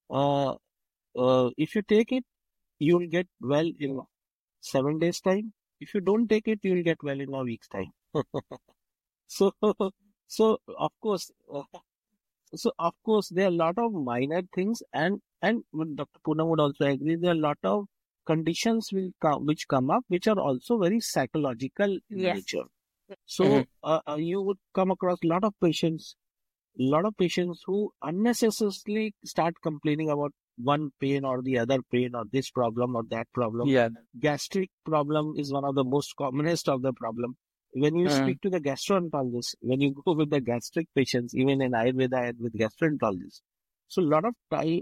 If you take it, you'll get well in 7 days time. If you don't take it, you'll get well in a week's time. So of course, there are a lot of minor things, and Dr. Poonam would also agree, there are a lot of conditions which come up, which are also very psychological in nature. So you would come across a lot of patients who unnecessarily start complaining about one pain or the other pain or this problem or that problem. Yeah. Gastric problem is one of the most commonest of the problem. When you speak to the gastroenterologist, when you go with the gastric patients, even in Ayurveda and with gastroenterologists, so a lot of time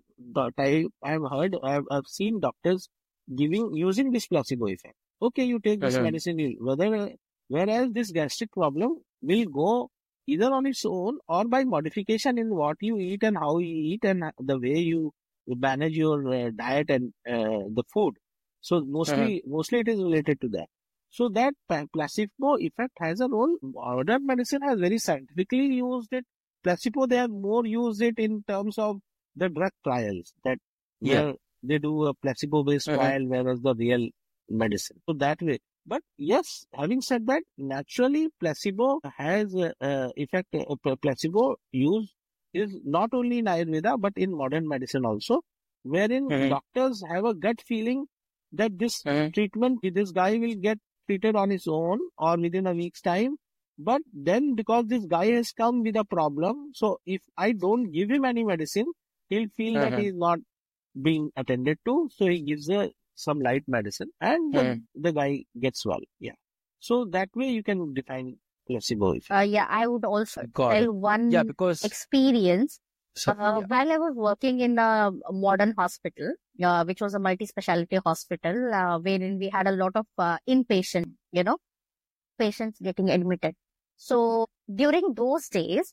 I've seen doctors using this placebo effect. Okay, you take this medicine, whereas this gastric problem will go either on its own or by modification in what you eat and how you eat and the way you manage your diet and the food. So mostly it is related to that. So that placebo effect has a role. Modern medicine has very scientifically used it. Placebo, they have more used it in terms of the drug trials that Yeah. where they do a placebo-based Mhm. trial, whereas the real medicine. So that way. But yes, having said that, naturally placebo has effect. Placebo use is not only in Ayurveda but in modern medicine also, wherein Mhm. doctors have a gut feeling that this Mhm. treatment, this guy will get treated on his own or within a week's time. But then because this guy has come with a problem, so if I don't give him any medicine, he'll feel that Mhm. he is not being attended to. So he gives some light medicine and the guy gets well. Yeah. So that way you can define placebo effect. Yeah, I would also Got tell it. one Yeah, because experience. so, yeah. While I was working in a modern hospital, which was a multi-specialty hospital, wherein we had a lot of inpatient, patients getting admitted. So during those days,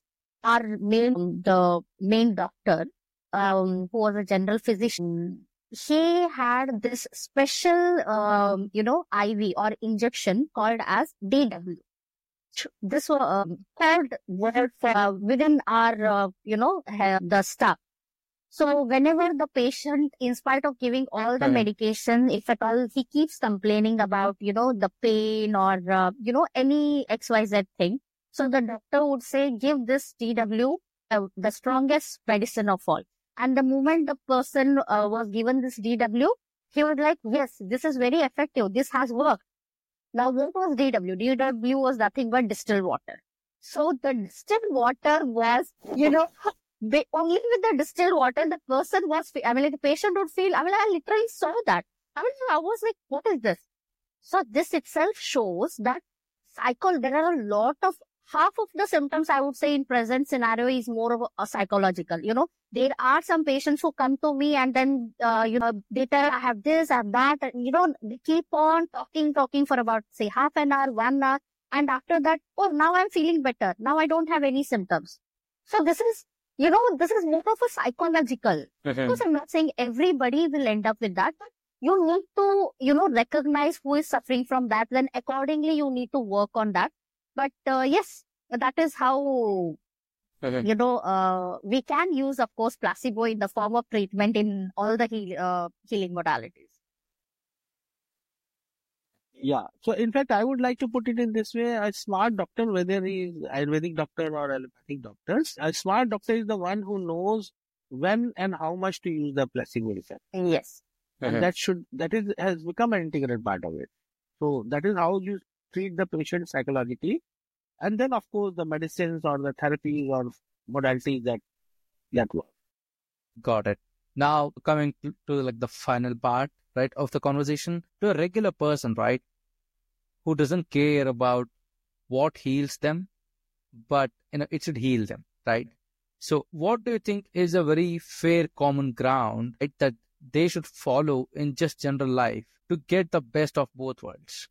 the main doctor, who was a general physician, he had this special, IV or injection called as DW. This was called word for within our, the staff. So whenever the patient, in spite of giving all the Mhm. medication, if at all he keeps complaining about, the pain or, any XYZ thing, so the doctor would say, give this DW, the strongest medicine of all. And the moment the person was given this DW, he was like, yes, this is very effective. This has worked. Now, what was DW? DW was nothing but distilled water. So the distilled water was, only with the distilled water, the person was, the patient would feel, I literally saw that. I was like, what is this? So this itself shows that there are a lot of, half of the symptoms I would say in present scenario is more of a psychological. There are some patients who come to me and then, they tell I have this, I have that, and, they keep on talking for about say half an hour, 1 hour. And after that, oh, now I'm feeling better. Now I don't have any symptoms. So this is, this is more of a psychological. Of course, I'm not saying everybody will end up with that, but you need to, recognize who is suffering from that. Then accordingly, you need to work on that. But yes, that is how, we can use, of course, placebo in the form of treatment in all the healing modalities. Yeah. So in fact, I would like to put it in this way: a smart doctor, whether he is Ayurvedic doctor or allopathic doctors, a smart doctor is the one who knows when and how much to use the placebo effect. Yes. And that has become an integral part of it. So that is how you treat the patient psychologically. And then, of course, the medicines or the therapies or modalities that work. Got it. Now coming to like the final part, right, of the conversation, to a regular person, right, who doesn't care about what heals them, but it should heal them, right? So what do you think is a very fair common ground, right, that they should follow in just general life to get the best of both worlds?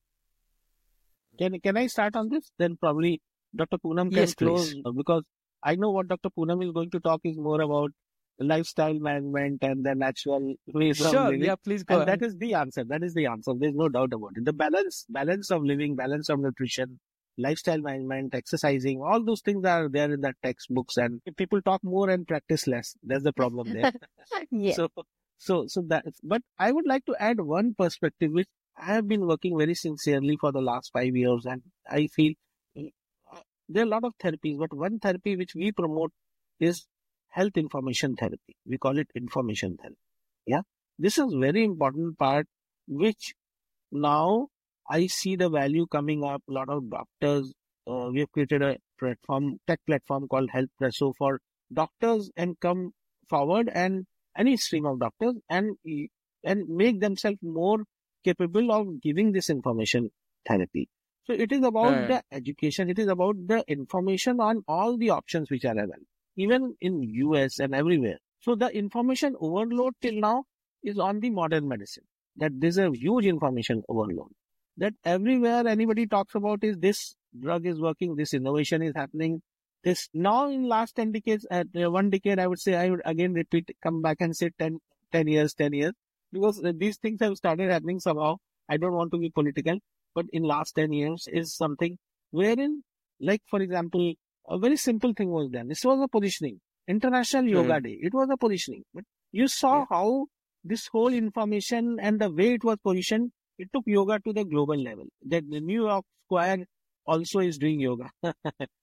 Can I start on this? Then probably Dr. Poonam can Yes, close, please. because I know what Dr. Poonam is going to talk is more about lifestyle management and the natural ways of Sure, living. yeah, please go And ahead. that is the answer. That is the answer. There's no doubt about it. The balance of living, balance of nutrition, lifestyle management, exercising, all those things are there in the textbooks, and people talk more and practice less. That's the problem there. Yeah. So that, but I would like to add one perspective which I have been working very sincerely for the last 5 years, and I feel there are a lot of therapies, but one therapy which we promote is health information therapy. We call it information therapy. Yeah. This is very important part, which now I see the value coming up. A lot of doctors, we have created a tech platform called Health Presso for doctors, and come forward and any stream of doctors and make themselves more capable of giving this information therapy. So it is about the education. It is about the information on all the options which are available, even in US and everywhere. So the information overload till now is on the modern medicine. That there's a huge information overload. That everywhere anybody talks about is this drug is working, this innovation is happening. This now in last 10 decades, at 1 decade, I would say, I would again repeat, come back and say 10 years, because these things have started happening somehow. I don't want to be political, but in last 10 years is something wherein, like, for example, a very simple thing was done. This was a positioning. International Yoga Day. It was a positioning. But you saw how this whole information and the way it was positioned, it took yoga to the global level. That the New York Square also is doing yoga on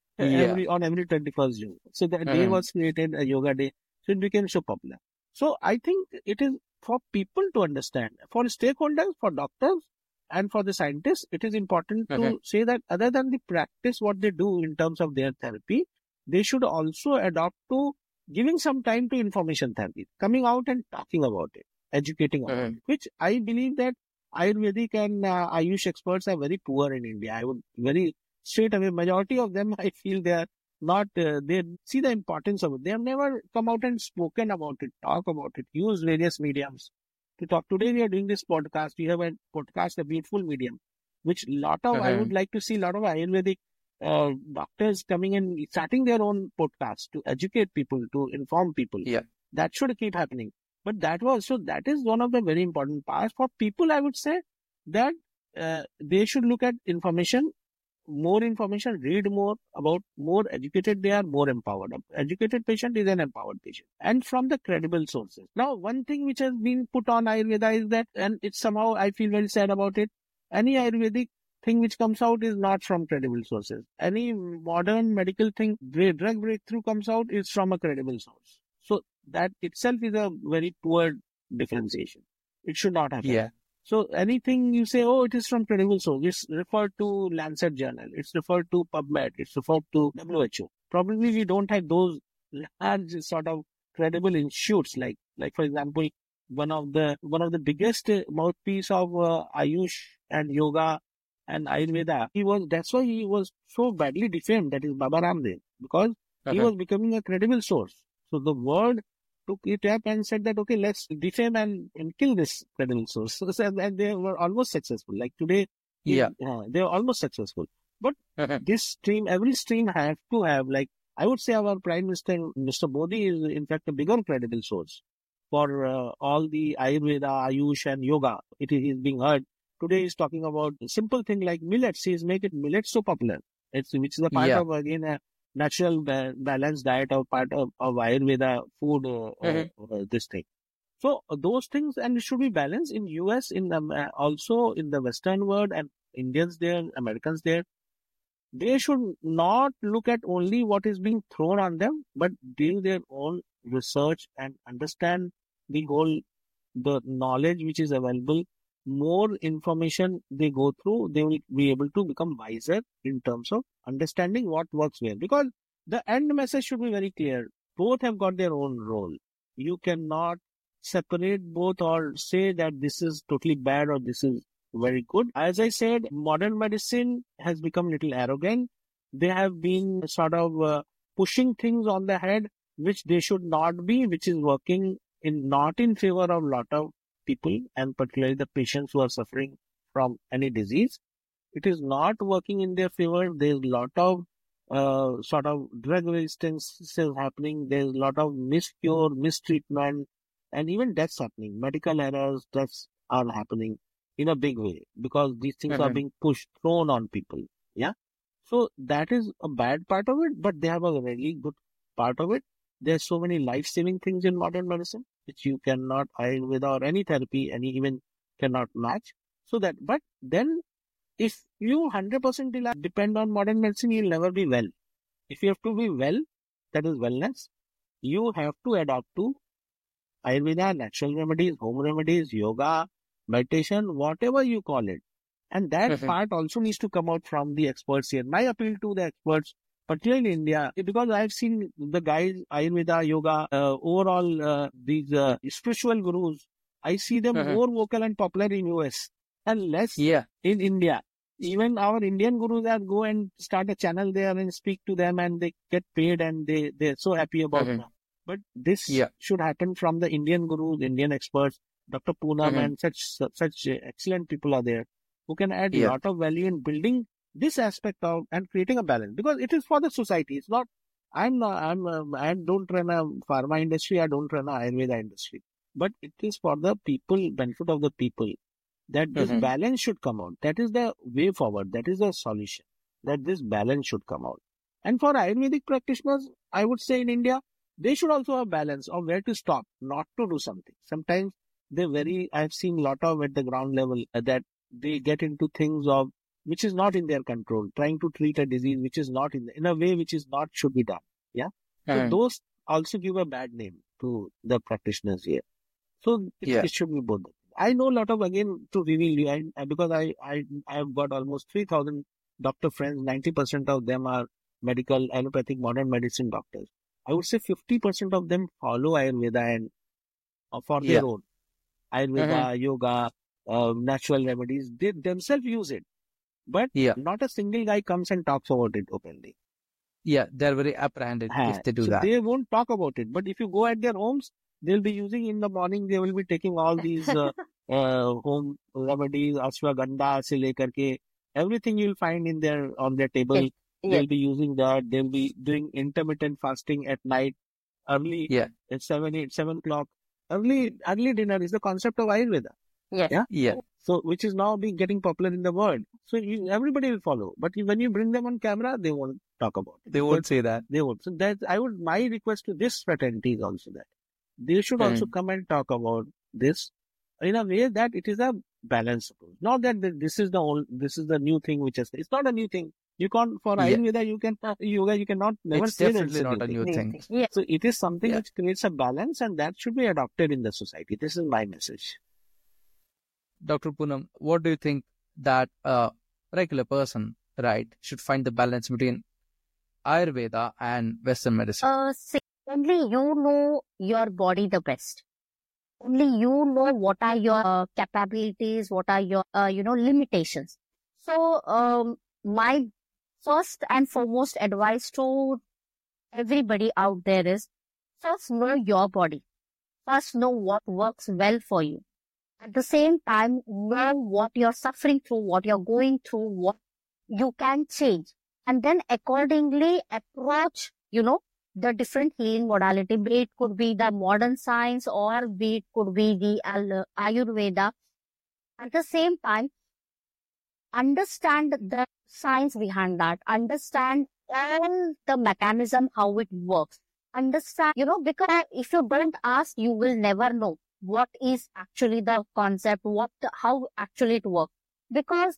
every 21st June. So the day was created, a yoga day. So it became so popular. So I think it is for people to understand, for stakeholders, for doctors, and for the scientists, it is important to say that other than the practice, what they do in terms of their therapy, they should also adopt to giving some time to information therapy, coming out and talking about it, educating about it, which I believe that Ayurvedic and Ayush experts are very poor in India. I would very straight away, majority of them, I feel they are not, they see the importance of it. They have never come out and spoken about it, talk about it, use various mediums to talk. Today we are doing this podcast. We have a podcast, a beautiful medium, which lot of, I would like to see a lot of Ayurvedic doctors coming and starting their own podcast to educate people, to inform people. Yeah. That should keep happening. But that is one of the very important parts for people. I would say that they should look at information, more information, read more about, more educated they are, more empowered. An educated patient is an empowered patient, and from the credible sources. Now, one thing which has been put on Ayurveda is that, and it's somehow I feel very sad about it, any Ayurvedic thing which comes out is not from credible sources. Any modern medical thing, drug breakthrough comes out is from a credible source. So that itself is a very poor differentiation. It should not happen. Yeah. So anything you say, oh, it is from credible source, it's referred to Lancet Journal, it's referred to PubMed, it's referred to WHO. Probably we don't have those large sort of credible institutes like for example, one of the biggest mouthpiece of Ayush and yoga and Ayurveda. That's why he was so badly defamed. That is Baba Ramdev, because he was becoming a credible source. So the world took it up and said that, okay, let's defame and kill this credible source. And they were almost successful. Like today, they are almost successful. But every stream has to have, like, I would say our Prime Minister, Mr. Modi, is in fact a bigger credible source for all the Ayurveda, Ayush and yoga. It is being heard. Today he's talking about a simple thing like millets. He's making millets so popular. Which is a part of, again, a natural balanced diet or part of Ayurveda food, this thing. So those things, and it should be balanced in US, in also in the Western world, and Indians there, Americans there. They should not look at only what is being thrown on them, but do their own research and understand the knowledge which is available. More information they go through, they will be able to become wiser in terms of understanding what works where. Because the end message should be very clear. Both have got their own role. You cannot separate both or say that this is totally bad or this is very good. As I said, modern medicine has become a little arrogant. They have been sort of pushing things on the head which they should not be, which is working not in favor of a lot of people, and particularly the patients who are suffering from any disease. It is not working in their favor. There's a lot of sort of drug resistance still happening. There's a lot of miscure, mistreatment, and even deaths happening. Medical errors, deaths are happening in a big way because these things are being thrown on people. Yeah. So that is a bad part of it, but they have a really good part of it. There's so many life-saving things in modern medicine which you cannot, Ayurveda or any therapy, even cannot match. So that, but then if you 100% depend on modern medicine, you'll never be well. If you have to be well, that is wellness, you have to adapt to Ayurveda, natural remedies, home remedies, yoga, meditation, whatever you call it. And that part also needs to come out from the experts here. My appeal to the experts, particularly in India, because I've seen the guys, Ayurveda, yoga, overall these spiritual gurus, I see them more vocal and popular in US and less in India. Even our Indian gurus that go and start a channel there and speak to them and they get paid and they're so happy about that. But this should happen from the Indian gurus, Indian experts, Dr. Poonam and such excellent people are there who can add a lot of value in building this aspect of and creating a balance, because it is for the society. It's not, I don't run a pharma industry, I don't run a Ayurveda industry, but it is for the people, benefit of the people, that this balance should come out. That is the way forward. That is the solution, that this balance should come out. And for Ayurvedic practitioners, I would say in India, they should also have balance of where to stop, not to do something. Sometimes I've seen a lot of at the ground level that they get into things of which is not in their control, trying to treat a disease which is not in a way which is not should be done. Yeah. So those also give a bad name to the practitioners here. So it should be both. I know a lot of, again, to reveal you, because I have got almost 3,000 doctor friends. 90% of them are medical, allopathic, modern medicine doctors. I would say 50% of them follow Ayurveda and for their own. Ayurveda, yoga, natural remedies, they themselves use it. But not a single guy comes and talks about it openly. Yeah, they're very apprehended if they do that. They won't talk about it. But if you go at their homes, they'll be using in the morning, they will be taking all these home remedies, ashwagandha se lekar ke, everything you'll find on their table. They'll be using that. They'll be doing intermittent fasting at night, early at 7 o'clock. Early dinner is the concept of Ayurveda. Yeah. So, which is now getting popular in the world. So, everybody will follow. But when you bring them on camera, they won't talk about it. They won't say that. They won't. So, my request to this fraternity is also that they should also come and talk about this in a way that it is a balanced approach. Not that this is the new thing which is, it's not a new thing. You can't, for Ayurveda, you cannot never it's say definitely not a new thing. Yeah. So, it is something which creates a balance, and that should be adopted in the society. This is my message. Dr. Poonam, what do you think that a regular person, right, should find the balance between Ayurveda and Western medicine? Only you know your body the best. Only you know what are your capabilities, what are your, limitations. So, my first and foremost advice to everybody out there is, first know your body. First know what works well for you. At the same time, know what you're suffering through, what you're going through, what you can change. And then accordingly approach, the different healing modality. Be it could be the modern science or be it could be the Ayurveda. At the same time, understand the science behind that. Understand all the mechanism, how it works. Understand, because if you don't ask, you will never know what is actually the concept, how actually it works. Because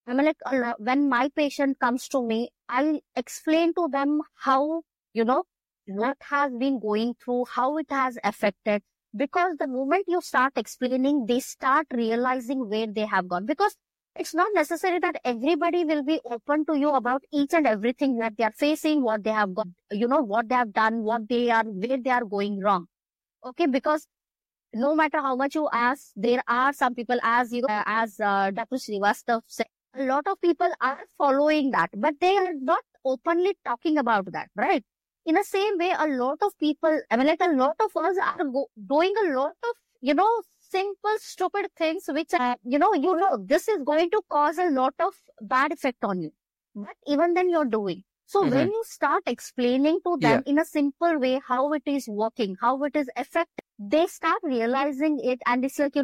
when my patient comes to me, I explain to them how, what has been going through, how it has affected. Because the moment you start explaining, they start realizing where they have gone. Because it's not necessary that everybody will be open to you about each and everything that they are facing, what they have got, what they have done, where they are going wrong. Okay, because no matter how much you ask, there are some people, as Dr. Srivastav said, a lot of people are following that, but they are not openly talking about that, right? In the same way, a lot of people, a lot of us are doing a lot of, simple, stupid things, which, this is going to cause a lot of bad effect on you. But even then you're doing. So when you start explaining to them in a simple way how it is working, how it is effective, they start realizing it, and it's like,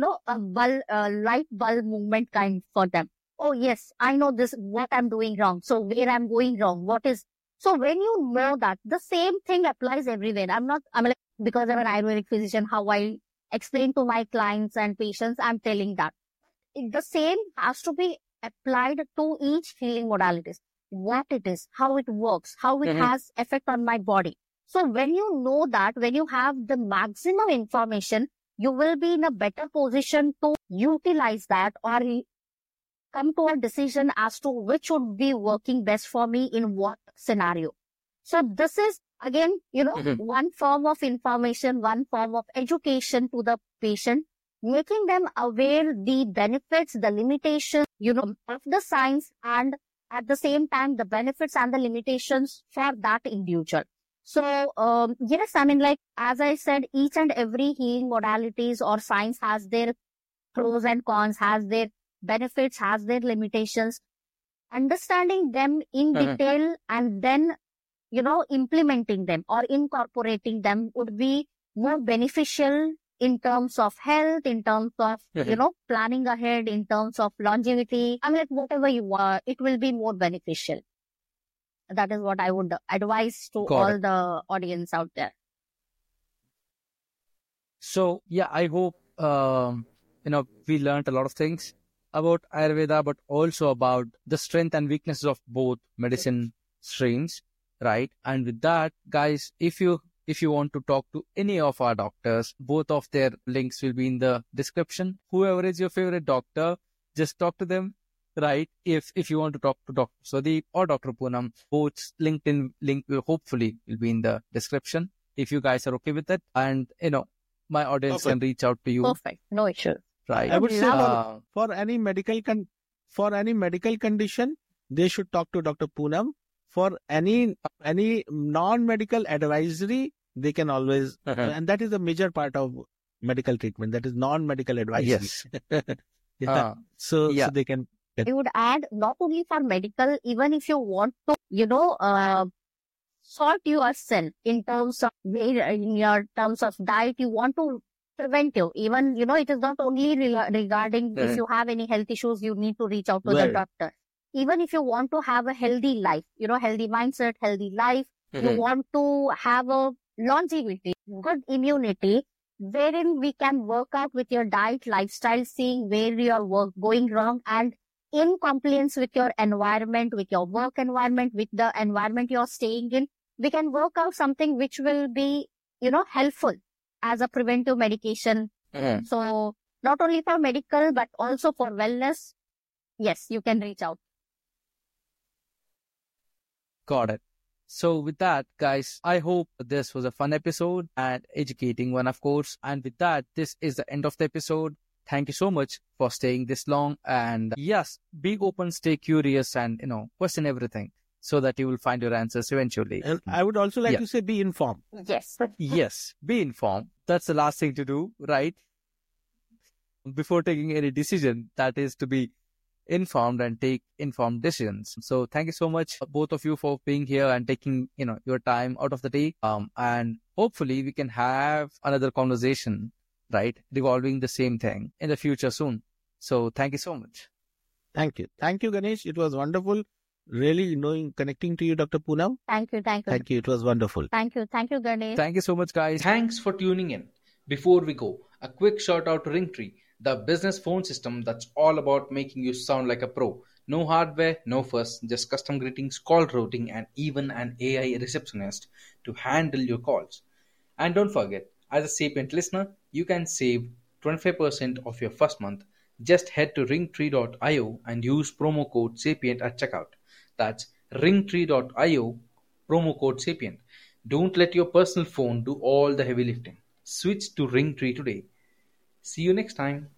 a light bulb movement kind for them. Oh yes, I know this, what I'm doing wrong. So where I'm going wrong, so when you know that, the same thing applies everywhere. Because I'm an Ayurvedic physician, how I explain to my clients and patients, I'm telling that. The same has to be applied to each healing modalities. What it is, how it works, how it has effect on my body. So when you know that, when you have the maximum information, you will be in a better position to utilize that or come to a decision as to which would be working best for me in what scenario. So this is again, one form of information, one form of education to the patient, making them aware the benefits, the limitations, of the science, and at the same time, the benefits and the limitations for that individual. So, yes, as I said, each and every healing modalities or science has their pros and cons, has their benefits, has their limitations. Understanding them in detail and then, implementing them or incorporating them would be more beneficial in terms of health, in terms of, planning ahead, in terms of longevity. Whatever you want, it will be more beneficial. That is what I would advise to all the audience out there. So yeah, I hope we learned a lot of things about Ayurveda, but also about the strength and weaknesses of both medicine streams, right? And with that, guys, if you want to talk to any of our doctors, both of their links will be in the description. Whoever is your favorite doctor, just talk to them, right? If you want to talk to Dr. Swadeep or Dr. Poonam, both LinkedIn link will hopefully be in the description. If you guys are okay with it, and my audience can reach out to you. Perfect. No issue. Right. I would say Love for any medical condition, they should talk to Dr. Poonam. For any non-medical advisory, they can always, and that is a major part of medical treatment. That is non-medical advisory. Yes. So yeah. they can. I would add, not only for medical, even if you want to, sort yourself in terms of diet, you want to preventive. Even, it is not only regarding if you have any health issues, you need to reach out to the doctor. Even if you want to have a healthy life, healthy mindset, healthy life, you want to have a longevity, good immunity, wherein we can work out with your diet, lifestyle, seeing where your going wrong, and in compliance with your environment, with your work environment, with the environment you're staying in, we can work out something which will be, helpful as a preventive medication. So not only for medical, but also for wellness. Yes, you can reach out. Got it. So with that, guys, I hope this was a fun episode and educating one, of course. And with that, this is the end of the episode. Thank you so much for staying this long. And yes, be open, stay curious, and, question everything so that you will find your answers eventually. And I would also like to say, be informed. Yes. Yes, be informed. That's the last thing to do, right? Before taking any decision, that is to be informed and take informed decisions. So thank you so much, both of you, for being here and taking, your time out of the day. And hopefully we can have another conversation, right, revolving the same thing in the future soon. So thank you so much. Thank you. Thank you, Ganesh. It was wonderful. Really connecting to you, Dr. Poonam. Thank you. Thank you. It was wonderful. Thank you, Ganesh. Thank you so much, guys. Thanks for tuning in. Before we go, a quick shout out to Ringtree, the business phone system that's all about making you sound like a pro. No hardware, no fuss, just custom greetings, call routing, and even an AI receptionist to handle your calls. And don't forget, as a Sapient listener, you can save 25% of your first month. Just head to ringtree.io and use promo code Sapient at checkout. That's ringtree.io, promo code Sapient. Don't let your personal phone do all the heavy lifting. Switch to Ringtree today. See you next time.